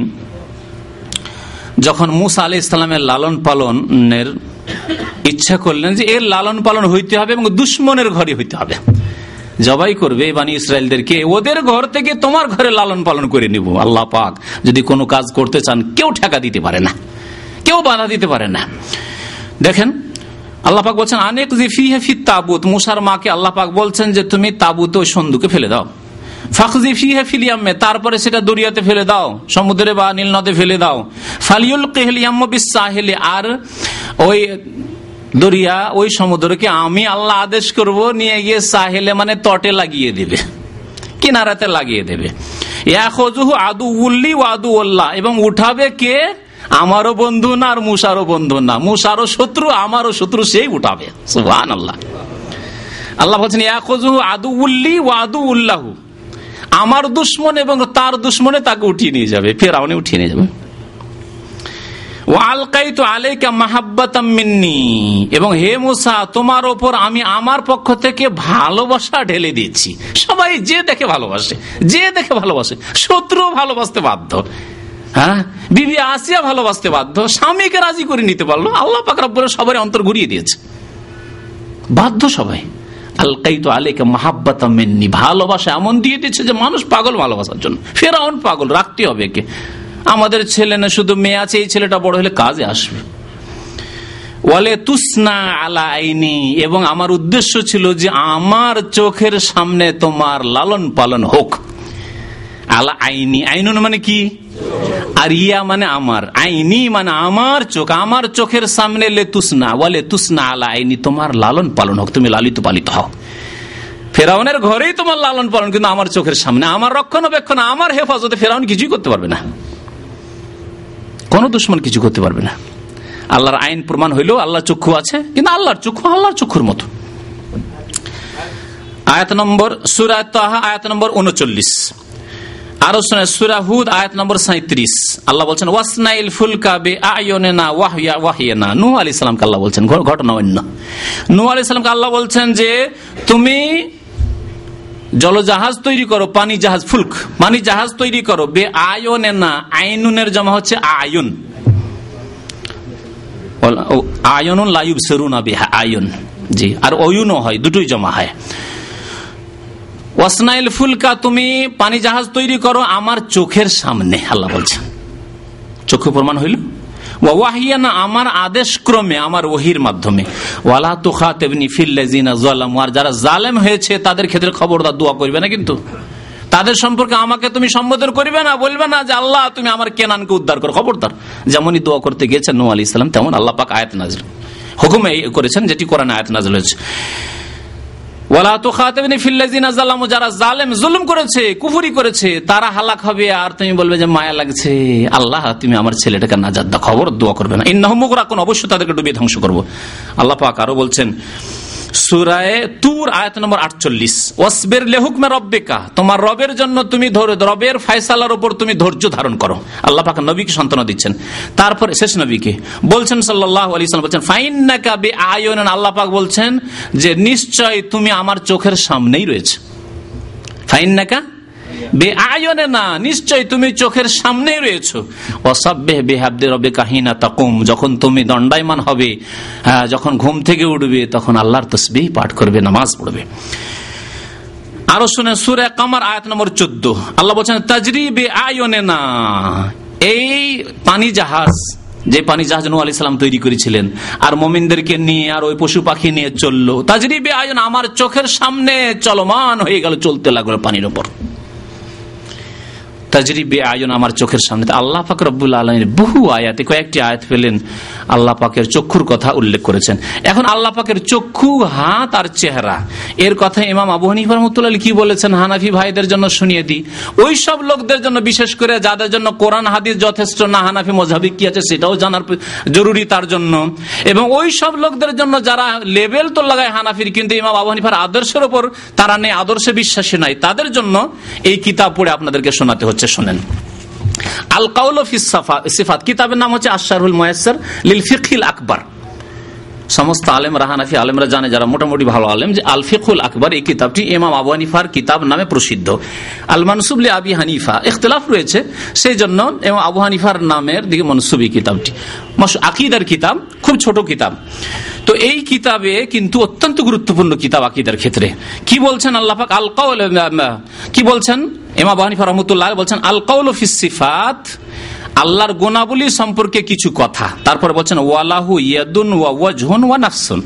যখন মুসা আলাইহিস সালামের লালন পালনের ইচ্ছা করলেন যে এর লালন পালন হইতে হবে এবং দুশ্মনের ঘরে হইতে হবে, জবাই করবে বানি ইসরায়েলদেরকে, ওদের ঘর থেকে তোমার ঘরে লালন পালন করে নিব। আল্লাহ পাক যদি কোনো কাজ করতে চান, কেউ ঠেকা দিতে পারে না, কেউ বাধা দিতে পারে না। দেখেন আল্লাহ পাক বলছেন, আনেক জিফিহি ফিত তাবুত, মুসার মাকে আল্লাহ পাক বলছেন যে তুমি তাবুতে ওই সন্দুকে ফেলে দাও, ফাকযিফিহি ফিল ইয়ামে, তারপরে সেটা দরিয়াতে ফেলে দাও, সমুদ্রে বা নীল নদে ফেলে দাও, ফালিয়ুলকিহিল ইয়ামু বিস-সাহিলি, আর ওই দরিয়া, ওই সমুদ্রকে আমি আল্লাহ আদেশ করব নিয়ে গিয়ে সাহেলে মানে তটে লাগিয়ে দেবে, কিনারাতে লাগিয়ে দেবে। ইয়াখুযুহু আদুউল্লি ওয়া আদুউল্লাহ, এবং উঠাবে কে? আমারও বন্ধু না আর মুসারও বন্ধু না, মুসারও শত্রু আমারও শত্রু, সেই উঠাবে। সুবহানাল্লাহ। আল্লাহ বলছেন ইয়াখুযুহু আদুউল্লি ওয়া আদুউল্লাহু, আমার দুশমন এবং তার দুশমনে তাকে উঠিয়ে নিয়ে যাবে, ফিরআউনে উঠিয়ে নিয়ে যাবে। ওয়ালকাইতু আলাইকা মাহাব্বাতাম মিন্নি, এবং হে মুসা তোমার উপর আমি আমার পক্ষ থেকে ভালোবাসা ঢেলে দিয়েছি। সবাই যে দেখে ভালোবাসে, যে দেখে ভালোবাসে, শত্রু ভালোবাসতে বাধ্য, হ্যাঁ, বিবি আসিয়া ভালোবাসতে বাধ্য, স্বামীকে রাজি করে নিতে পারলো, আল্লাহ পাক রব্বুল সবার অন্তর ঘুরিয়ে দিয়েছে, বাধ্য সবাই। আলকাইতু আলাইকা মাহাব্বাতাম মিন্নি, ভালোবাসা এমন দিয়ে দিচ্ছে যে মানুষ পাগল ভালোবাসার জন্য। ফেরাউন পাগল, রাখতে হবে কে? আমাদের ছেলে না শুধু মেয়ে আছে, এই ছেলেটা বড় হলে কাজে আসবে। ওয়ালে তুসনা আলা আইনি, এবং আমার উদ্দেশ্য ছিল যে আমার চোখের সামনে তোমার লালন পালন হোক। আলা আইনি, আইনুন মানে কি? আর ইয়া মানে আমার, আইনি মানে আমার চোখ, আমার চোখের সামনে লে তুসনা, ওয়ালে তুসনা আলা আইনি, তোমার লালন পালন হোক, তুমি লালিত পালিত হও। ফেরাউনের ঘরেই তোমার লালন পালন, কিন্তু আমার চোখের সামনে, আমার রক্ষণাবেক্ষণ, আমার হেফাজতে ফেরাউন কিছুই করতে পারবে না, কোন দুশ্মন কিছু করতে পারবে না। আল্লাহর আইন প্রমাণ হইলেও আল্লাহর চক্ষু আছে, কিন্তু আল্লাহর চক্ষু আল্লাহর চক্ষুর মতো। আয়াত নম্বর সূরা তাহা আয়াত নম্বর উনচল্লিশ, আরো শুনে সূরা হুদ আয়াত নম্বর সাঁত্রিশ। আল্লাহ বলছেন ওয়াসনাইল ফুলকা বিআয়ুনিনা ওয়াহইয়া ওয়াহইয়ানা। নূহ আলাইহিস সালামকে আল্লাহ বলছেন, ঘটনা অন্য। নূহ আলাইহিস সালামকে আল্লাহ বলছেন যে তুমি জলজাহাজ তৈরি করো, পানি জাহাজ, ফুলক পানি জাহাজ তৈরি করো, বিআয়ুনিনা, আইনুনের জমা হচ্ছে আয়ুন, আয়নুন লা ইউবসিরুনা বিহা, আয়ুন জি, আর অয়ুনও হয়, দুটোই জমা হয়। ওয়াসনাইল ফুলকা, তুমি পানি জাহাজ তৈরি করো আমার চোখের সামনে, আল্লাহ বলছেন। চক্ষু প্রমাণ হইল। ওয়াহিয়ানা, আমার আদেশ ক্রমে, আমার ওহির মাধ্যমে। ওয়ালা তুখাতিবনি ফিল্লাযিনা যালামু, আর যারা জালেম হয়েছে তাদের ক্ষেত্রে খবরদার দোয়া করবে না, কিন্তু তাদের সম্পর্কে আমাকে তুমি সম্বোধন করবে না, বলবে না যে আল্লাহ তুমি আমার কেনানকে উদ্ধার করো, খবরদার। যেমনই দোয়া করতে গিয়েছেন নূহ আলাইহিস সালাম, তেমন আল্লাহ পাক আয়াত নাযিল হুকুম করেছেন, যেটি কোরআনে আয়াত নাযিল হয়েছে। ওয়ালা তুখাতিবনি ফিল্লাযিনা যালামু, যারা জালেম, জুলুম করেছে, কুফরি করেছে, তারা হালাক হবে, আর তুমি বলবে যে মায়া লাগছে, আল্লাহ তুমি আমার ছেলেটাকে নাজাত দাও, খবর দোয়া করবে না। ইন্নাহুম মুগরাকুন, অবশ্যই তাদেরকে ডুবিয়ে ধ্বংস করব। আল্লাহ পাক আরো বলছেন সূরা তুর আয়াত নম্বর আটচল্লিশ, ওয়াসবির লিহুকমি রাব্বিকা, তোমার রবের জন্য তুমি রবের ফয়সালার উপর তুমি ধৈর্য ধারণ করো। আল্লাহ পাক নবীকে সান্ত্বনা দিচ্ছেন। তারপর শেষ নবীকে বলছেন সাল্লাল্লাহু আলাইহি ওয়াসাল্লাম, বলছেন ফাইন্নাকা বিআয়ুনিনা, আল্লাহ পাক বলছেন যে নিশ্চয় তুমি আমার চোখের সামনেই রয়েছে। ফাইন্নাকা বিআয়ুনিনা, নিশ্চয় তুমি চোখের সামনেই রয়েছো। ওয়াসাব্বিহ বিহামদি রাব্বিকা হিনা তাকুম, যখন তুমি দণ্ডায়মান হবে, যখন ঘুম থেকে উঠবে, তখন আল্লাহর তাসবিহ পাঠ করবে, নামাজ পড়বে। আরো শুনে সূরা কামার আয়াত নম্বর চোদ্দ, আল্লাহ বলছেন তাজরি বিআয়ুনিনা, এই পানি জাহাজ, যে পানি জাহাজ নূহ আলাইহিস সালাম তৈরি করেছিলেন, আর মুমিনদেরকে নিয়ে আর ওই পশু পাখি নিয়ে চললো, তাজরি বিআয়ুনিনা, আমার চোখের সামনে চলমান হয়ে গেল, চলতে লাগলো পানির উপর। তাজরিবে আয়ুন, আমার চোখের সামনে। আল্লাহ পাক রব্বুল আলামিন বহু আয়াতে, কয়েকটি আয়াত পেলেন আল্লাহ পাকের চক্ষুর কথা উল্লেখ করেছেন। এখন আল্লাহ পাকের চক্ষু, হাত আর চেহারা, এর কথা ইমাম আবু হানিফা রাহমাতুল্লাহ কি বলেছেন হানাফি ভাইদের জন্য শুনিয়ে দিই। ওই সব লোকদের জন্য, বিশেষ করে যাদের জন্য কোরআন হাদিস যথেষ্ট না, হানাফি মযহাবে কি আছে সেটাও জানার জরুরি তার জন্য, এবং ওই সব লোকদের জন্য যারা লেবেল তো লাগায় হানাফির, কিন্তু ইমাম আবু হানিফার আদর্শের উপর তারা নেই, আদর্শে বিশ্বাসী নাই, তাদের জন্য এই কিতাব পড়ে আপনাদেরকে শোনাতে হচ্ছে। শোনেন, আল কাউল ফি সিফাত, কিতাবের নাম হচ্ছে আশ-শারহুল মুয়াসসার লিল ফিকহিল আকবার। সমস্ত আলেমরা, হানাফি আলেমরা জানে, যারা মোটামুটি ভালো আলেম, যে আল ফিকহুল আকবর এই কিতাবটি ইমাম আবু হানিফার কিতাব নামে প্রসিদ্ধ। আল মানসুব লি আবি হানিফা, ইখতিলাফ রয়েছে, সেই জন্য ইমাম আবু হানিফার নামের দিকে মনসুব এই কিতাবটি। আকীদার কিতাব, খুব ছোট কিতাব। তো এই কিতাবে কিন্তু অত্যন্ত গুরুত্বপূর্ণ কিতাব আকীদার ক্ষেত্রে। কি বলছেন আল্লাহ পাক? আল কাউল, কি বলছেন ইমাম আবু হানিফা রাহমাতুল্লাহ বলছেন আল কাউল ফিস সিফাত, আল্লাহর গুণাবলী সম্পর্কে কিছু কথা। তারপরে বলছেন ওয়ালাহু ইয়াদুন ওয়া ওয়াজহুন ওয়া নাফসুন,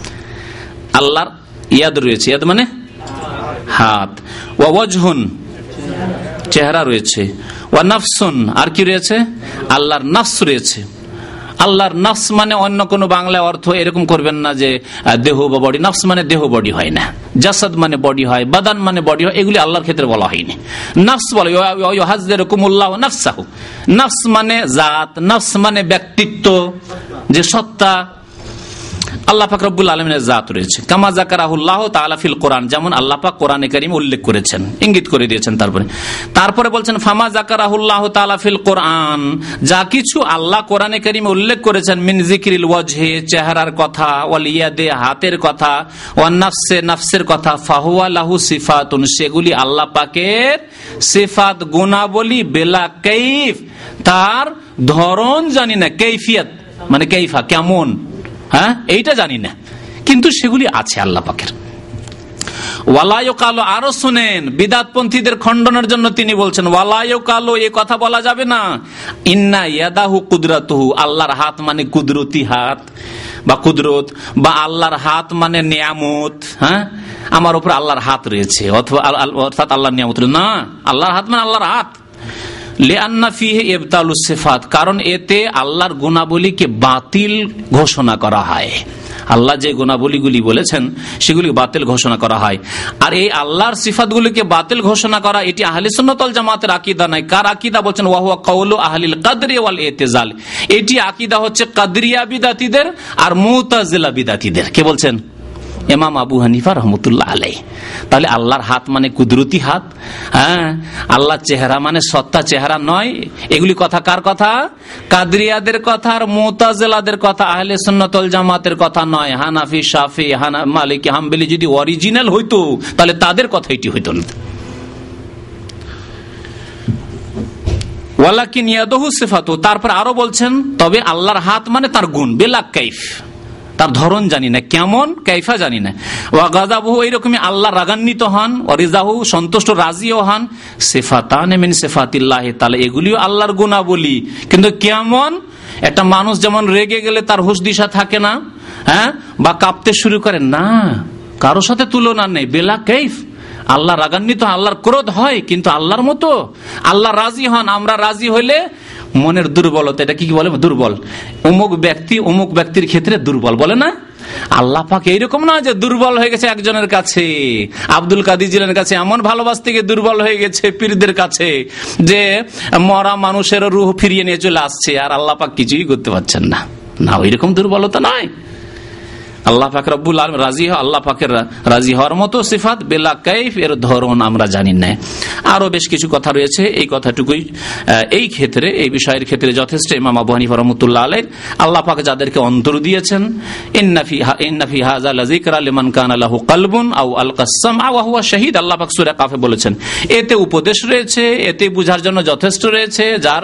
আল্লাহর ইয়াদ রয়েছে, ইয়াদ মানে হাত, ওয়া ওয়াজহুন চেহারা রয়েছে, ওয়া নাফসুন আর কি রয়েছে? আল্লাহর নফস রয়েছে। আল্লাহর নফস মানে অন্য কোন বাংলা অর্থ এরকম করবেন না যে দেহ বা বডি। নফস মানে দেহ বডি হয় না, জাসাদ মানে বডি হয়, বাদান মানে বডি হয়, এগুলি আল্লাহর ক্ষেত্রে বলা হয়নি। নফস বলে ইউহাজ্জিরুকুমুল্লাহু নাফসাহু, নফস মানে জাত, নফস মানে ব্যক্তিত্ব, যে সত্তা। আল্লাহ পাক রব্বুল আলামিনের জাত রয়েছে, কামা যাকারাহুল্লাহু তাআলা ফিল কোরআন, যেমন আল্লাহ পাক কোরআনে কারীমে উল্লেখ করেছেন, ইঙ্গিত করে দিয়েছেন। তারপরে তারপরে বলছেন ফামা যাকারাহুল্লাহু তাআলা ফিল কোরআন, যা কিছু আল্লাহ কোরআনে কারীমে উল্লেখ করেছেন, মিন যিকরিল ওয়াজহি চেহারার কথা, ওয়াল ইয়াদি হাতের কথা, ওয়ান নাফসে নাফসের কথা, ফাহুয়া লাহু সিফাতুন সেগুলি আল্লাহ পাকের সিফাত গুণাবলী, বেলা কাইফ তার ধরন জানি না, কাইফিয়াত মানে কাইফা কেমন, হ্যাঁ এইটা জানি না, কিন্তু সেগুলি আছে আল্লাহ পাকের। ওয়ালায়ু কালো, আরো শুনেন, বিদাতপন্থীদের খণ্ডনের জন্য তিনি বলছেন ওয়ালায়ু কালো, এ কথা বলা যাবে না ইন্না ইয়াদাহু কুদরাতুহু, আল্লাহর হাত মানে কুদরতি হাত বা কুদরত, বা আল্লাহর হাত মানে নিয়ামত। হ্যাঁ, আমার উপর আল্লাহর হাত রয়েছে, অথবা অর্থাৎ আল্লাহর নিয়ামত না, আল্লাহর হাত মানে আল্লাহর হাত। লিআন্না ফিহি ইবতালুস সিফাত, কারণ এতে আল্লাহর গুণাবলীকে বাতিল ঘোষণা করা হয়। আল্লাহ যে গুণাবলীগুলি বলেছেন সেগুলি বাতিল ঘোষণা করা হয়। আর এই আল্লাহর সিফাতগুলিকে বাতিল ঘোষণা করা, এটি আহলে সুন্নাত ওয়াল জামাতের আকীদা নাই। কার আকীদা বলছেন? ওয়া হুয়া কাউলু আহলিল কদরি ওয়াল ইতিজাল, এটি আকীদা হচ্ছে কাদরিয়া বিদাতীদের আর মুতাজিলা বিদাতীদের। কে বলছেন? ইমাম আবু হানিফা রহমতুল্লাহ আলাইহি। তাহলে আল্লাহর হাত মানে কুদরতি হাত, হ্যাঁ, আল্লাহর চেহারা মানে সত্তা চেহারা নয়। এগুলি কথা কার কথা? কাদরিয়াদের কথা আর মুতাজিলাদের কথা, আহলে সুন্নাত ওয়াল জামাতের কথা নয়। হানাফি, শাফি, হানা মালিকি, হাম্বলি যদি অরিজিনাল হইতো তাহলে তাদের কথা এটি হইতো না। ওয়ালাকিন ইয়াদুহু সিফাতু, তারপর আরো বলছেন তবে আল্লাহর হাত মানে তার গুণ, বেলা কাইফ, তার ধরন জানি না, কেমন কাইফা জানি না। ওয়া গাযাবুহু, এইরকমই আল্লাহ রাগান্বিত হন, ওয়া রিজাহু, সন্তুষ্ট রাজিও হন। সিফাতান মিন সিফাতিল্লাহি তাআলা, এগুলিও আল্লাহর গুণাবলী, কিন্তু কেমন? একটা মানুষ যেমন রেগে গেলে তার হুঁশ দিশা থাকে না, হ্যাঁ, বা কাঁপতে শুরু করে না, কারোর সাথে তুলনা নেই, বেলা কাইফ। আল্লাহ রাগান্বিত, আল্লাহর ক্রোধ হয়, কিন্তু আল্লাহর মতো। আল্লাহ রাজি হন, আমরা রাজি হইলে মনের দুর্বলতা, এটা কি বলে? দুর্বল। অমুক ব্যক্তি অমুক ব্যক্তির ক্ষেত্রে দুর্বল বলে না? আল্লাহ পাক এইরকম না যে দুর্বল হয়ে গেছে একজনের কাছে, আব্দুল কাদের জিলানীর কাছে এমন ভালোবাসতে গিয়ে দুর্বল হয়ে গেছে পীরদের কাছে যে মরা মানুষের রূহ ফিরিয়ে নিয়ে চলে আসছে, আর আল্লাহ পাক কিছুই করতে পারছেন না। না, ওইরকম দুর্বলতা নয়। আল্লাহ পাক রব্বুল আলামিন রাজি, আল্লাহ পাকের রাজি হওয়ার মতো সিফাত, বেলা কাইফ, এর ধরন আমরা জানি না। আরো বেশ কিছু কথা রয়েছে, এই কথাটুকুই এই ক্ষেত্রে, এই বিষয়ের ক্ষেত্রে যথেষ্ট। ইমাম আবু হানিফা রাহমাতুল্লাহ আলাইহি, আল্লাহ পাক যাদেরকে অন্তর দিয়েছেন, ইন্না ফি ইন্না ফি হাযা লাযিকরা লিমান কানা লাহু কলবুন আও আলকাস সামআ ওয়া হুয়া শাহীদ, আল্লাহ পাক সূরা কাফে বলেছেন, এতে উপদেশ রয়েছে, এতে বুঝার জন্য যথেষ্ট রয়েছে, যার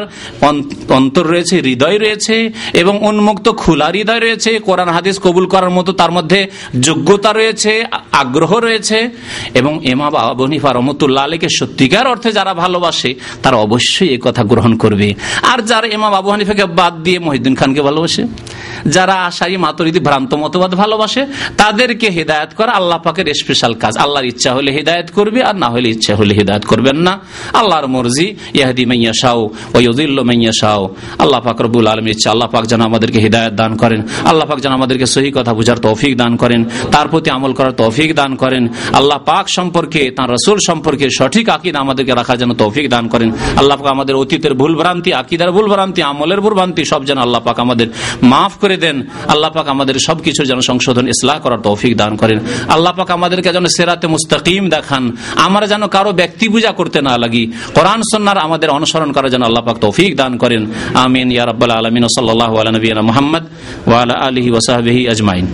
অন্তর রয়েছে, হৃদয় রয়েছে, এবং উন্মুক্ত খোলা হৃদয় রয়েছে, কোরআন হাদিস কবুল করার মতো তার মধ্যে যোগ্যতা রয়েছে, আগ্রহ রয়েছে। এবং ইমাম আবু হানিফা রাহমাতুল্লাহ আলাইহিকে সত্যিকার অর্থে যারা ভালোবাসে তারা অবশ্যই এই কথা গ্রহণ করবে। আর যারা ইমাম আবু হানিফাকে বাদ দিয়ে মহিউদ্দিন খানকে ভালোবাসে, যারা আশারি মাতুরিদি ভ্রান্ত মতবাদ ভালোবাসে, তাদেরকে হিদায়াত করা আল্লাহ পাকের স্পেশাল কাজ। আল্লাহর ইচ্ছা হলে হিদায়াত করবে, আর না হলে ইচ্ছা হলে হিদায়াত করবেন না। আল্লাহর মর্জি, ইয়াহদি মান ইয়াশাউ ওয়া ইউযিল্লু মান ইয়াশাউ। আল্লাহ পাক রব্বুল আলামিন ইচ্ছা, আল্লাহ পাক যেন আমাদেরকে হিদায়াত দান করেন, আল্লাহ পাক যেন আমাদেরকে সহি কথা বুঝার তৌফিক দান করেন, তার প্রতি আমল করার তৌফিক দান করেন। আল্লাহ পাক সম্পর্কে, তার রাসূল সম্পর্কে সঠিক আকীদা আমাদেরকে রাখার জন্য তৌফিক দান করেন। আল্লাহ পাক আমাদের অতীতের ভুল ভ্রান্তি, আকীদার ভুল ভ্রান্তি, আমলের ভুল ভ্রান্তি সব যেন আল্লাহ পাক আমাদের মাফ করে দেন। আল্লাহ পাক আমাদের সবকিছু যেন সংশোধন, ইসলাহ করার তৌফিক দান করেন। আল্লাহ পাক আমাদেরকে যেন সিরাতে মুস্তাকিম দেখান, আমরা যেন কারো ব্যক্তি পূজা করতে না লাগি, কোরআন সুন্নাহর আমাদের অনুসরণ করার জন্য আল্লাহ পাক তৌফিক দান করেন। আমিন ইয়া রাব্বাল আলামিন। সাল্লাল্লাহু আলা নবিয়িনা মুহাম্মদ ওয়া আলা আলিহি ওয়া সাহবিহি আজমাইন।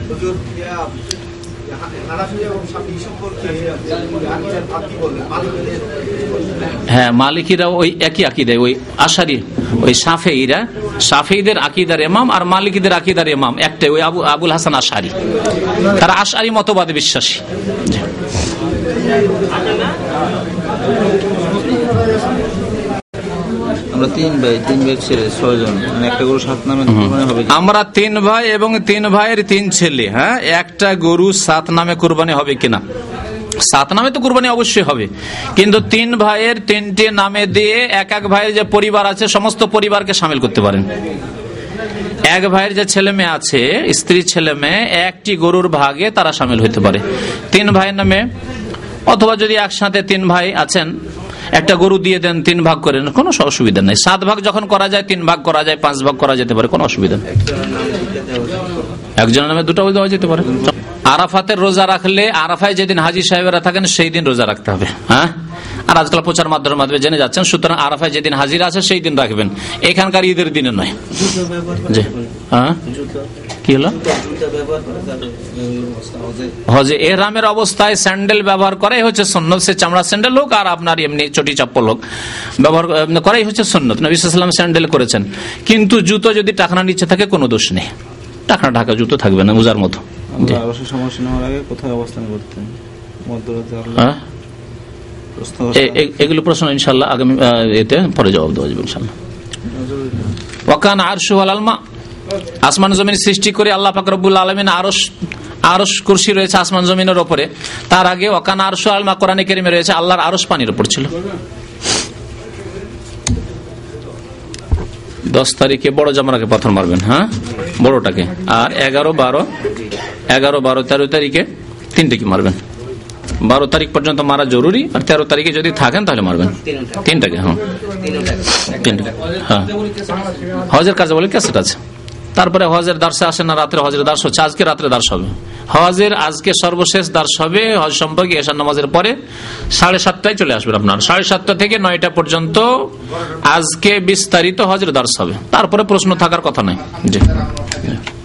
হ্যাঁ, মালিকিরা ওই একই আকীদা, ওই আশারি, ওই শাফেঈরা, শাফেঈদের আকীদার ইমাম আর মালিকিদের আকীদার ইমাম একটাই, ওই আবু আবুল হাসান আশারি। তারা আশারি মতবাদে বিশ্বাসী। আমরা তিন ভাই, তিন ভাই ছেলে ছয়জন, মানে একটা গরু সাত নামে কুরবানি হবে। আমরা তিন ভাই এবং তিন ভাইয়ের তিন ছেলে, হ্যাঁ, একটা গরু সাত নামে কুরবানি হবে কিনা? সাত নামে তো কুরবানি অবশ্যই হবে, কিন্তু তিন ভাইয়ের তিনটে নামে দিয়ে এক এক ভাইয়ের যে পরিবার আছে সমস্ত পরিবারকে শামিল করতে পারেন। এক ভাইয়ের যে ছেলে মেয়ে আছে, স্ত্রী ছেলে মেয়ে, একটি গরুর ভাগে তারা শামিল হতে পারে তিন ভাইয়ের নামে। অথবা যদি একসাথে তিন ভাই আছেন, একটা গরু দিয়ে দেন, তিন ভাগ করেন, কোনো অসুবিধা নেই। সাত ভাগ যখন করা যায়, তিন ভাগ করা যায়, পাঁচ ভাগ করা যেতে পারে, কোনো অসুবিধা নেই। একজনের নামে দুটো দেওয়া যেতে পারে। আরাফাতের রোজা রাখলে, আরাফায় যেদিন হাজী সাহেবেরা থাকেন সেই দিন রোজা রাখতে হবে, হ্যাঁ। আর আজকাল প্রচার মাধ্যমের মাধ্যমে জেনে যাচ্ছেন, সুতরাং আরাফায় যেদিন হাজিরা আছে সেই দিন রাখবেন, এখানকার ঈদের দিনে নয়। হ্যাঁ, কি হলো? হজে এহরামের অবস্থায় স্যান্ডেল ব্যবহার করাই হচ্ছে সুন্নত, সে চামড়া স্যান্ডেল হোক আর আপনার এমনি চটি চাপ্পল হোক, ব্যবহার করাই হচ্ছে সুন্নত। নবী সাল্লাল্লাহু আলাইহি ওয়াসাল্লাম স্যান্ডেল করেছেন, কিন্তু জুতো যদি টাকনা নিচে থাকে কোনো দোষ নেই, টাকনা ঢাকা জুতো থাকবে না, মোজার মতো। সমস্যা নেওয়ার আগে কোথায় অবস্থান করতেন? মধ্যরাতে আল্লাহ হ্যাঁ প্রশ্ন এ- এ- এগুলো প্রশ্ন ইনশাল্লাহ আগামী আহ, এতে পরে জবাব দেওয়া যাবে ইনশাল্লাহ। ওয়াকান আরশু আলাল মা, আসমান জমিন সৃষ্টি করে আল্লাহ পাক রব্বুল আলামিন আরশ আরশ কুরসি রয়েছে আসমান জমিনের উপরে। তার আগে ওয়াকান আরশু আলাল মা কোরআনে কারীমে রয়েছে আল্লাহর আরশ পানির উপর ছিল। দশ তারিখে বড় জামরাকে পাথর মারবেন, হ্যাঁ বড়টাকে, আর এগারো বারো এগারো বারো তেরো তারিখে তিনটাকে মারবেন। বারো তারিখ পর্যন্ত মারা জরুরি, আর তেরো তারিখে যদি থাকেন তাহলে মারবেন তিনটাকে। হ্যাঁ তিনটাকে। হ্যাঁ হজের কাজে বলে ক্যাসেট আছে। তারপরে হজের দার্সে আসে না, রাত্রে হজের দার্স হচ্ছে, আজকে রাত্রে দার্স হবে। হজের আজকে সর্বশেষ দার্স হবে হজ সম্পর্কে এশার নামাজের পরে সাড়ে সাতটায় চলে আসবেন আপনার। সাড়ে সাতটা থেকে নয়টা পর্যন্ত আজকে বিস্তারিত হজের দার্স হবে। তারপরে প্রশ্ন থাকার কথা নাই। জি।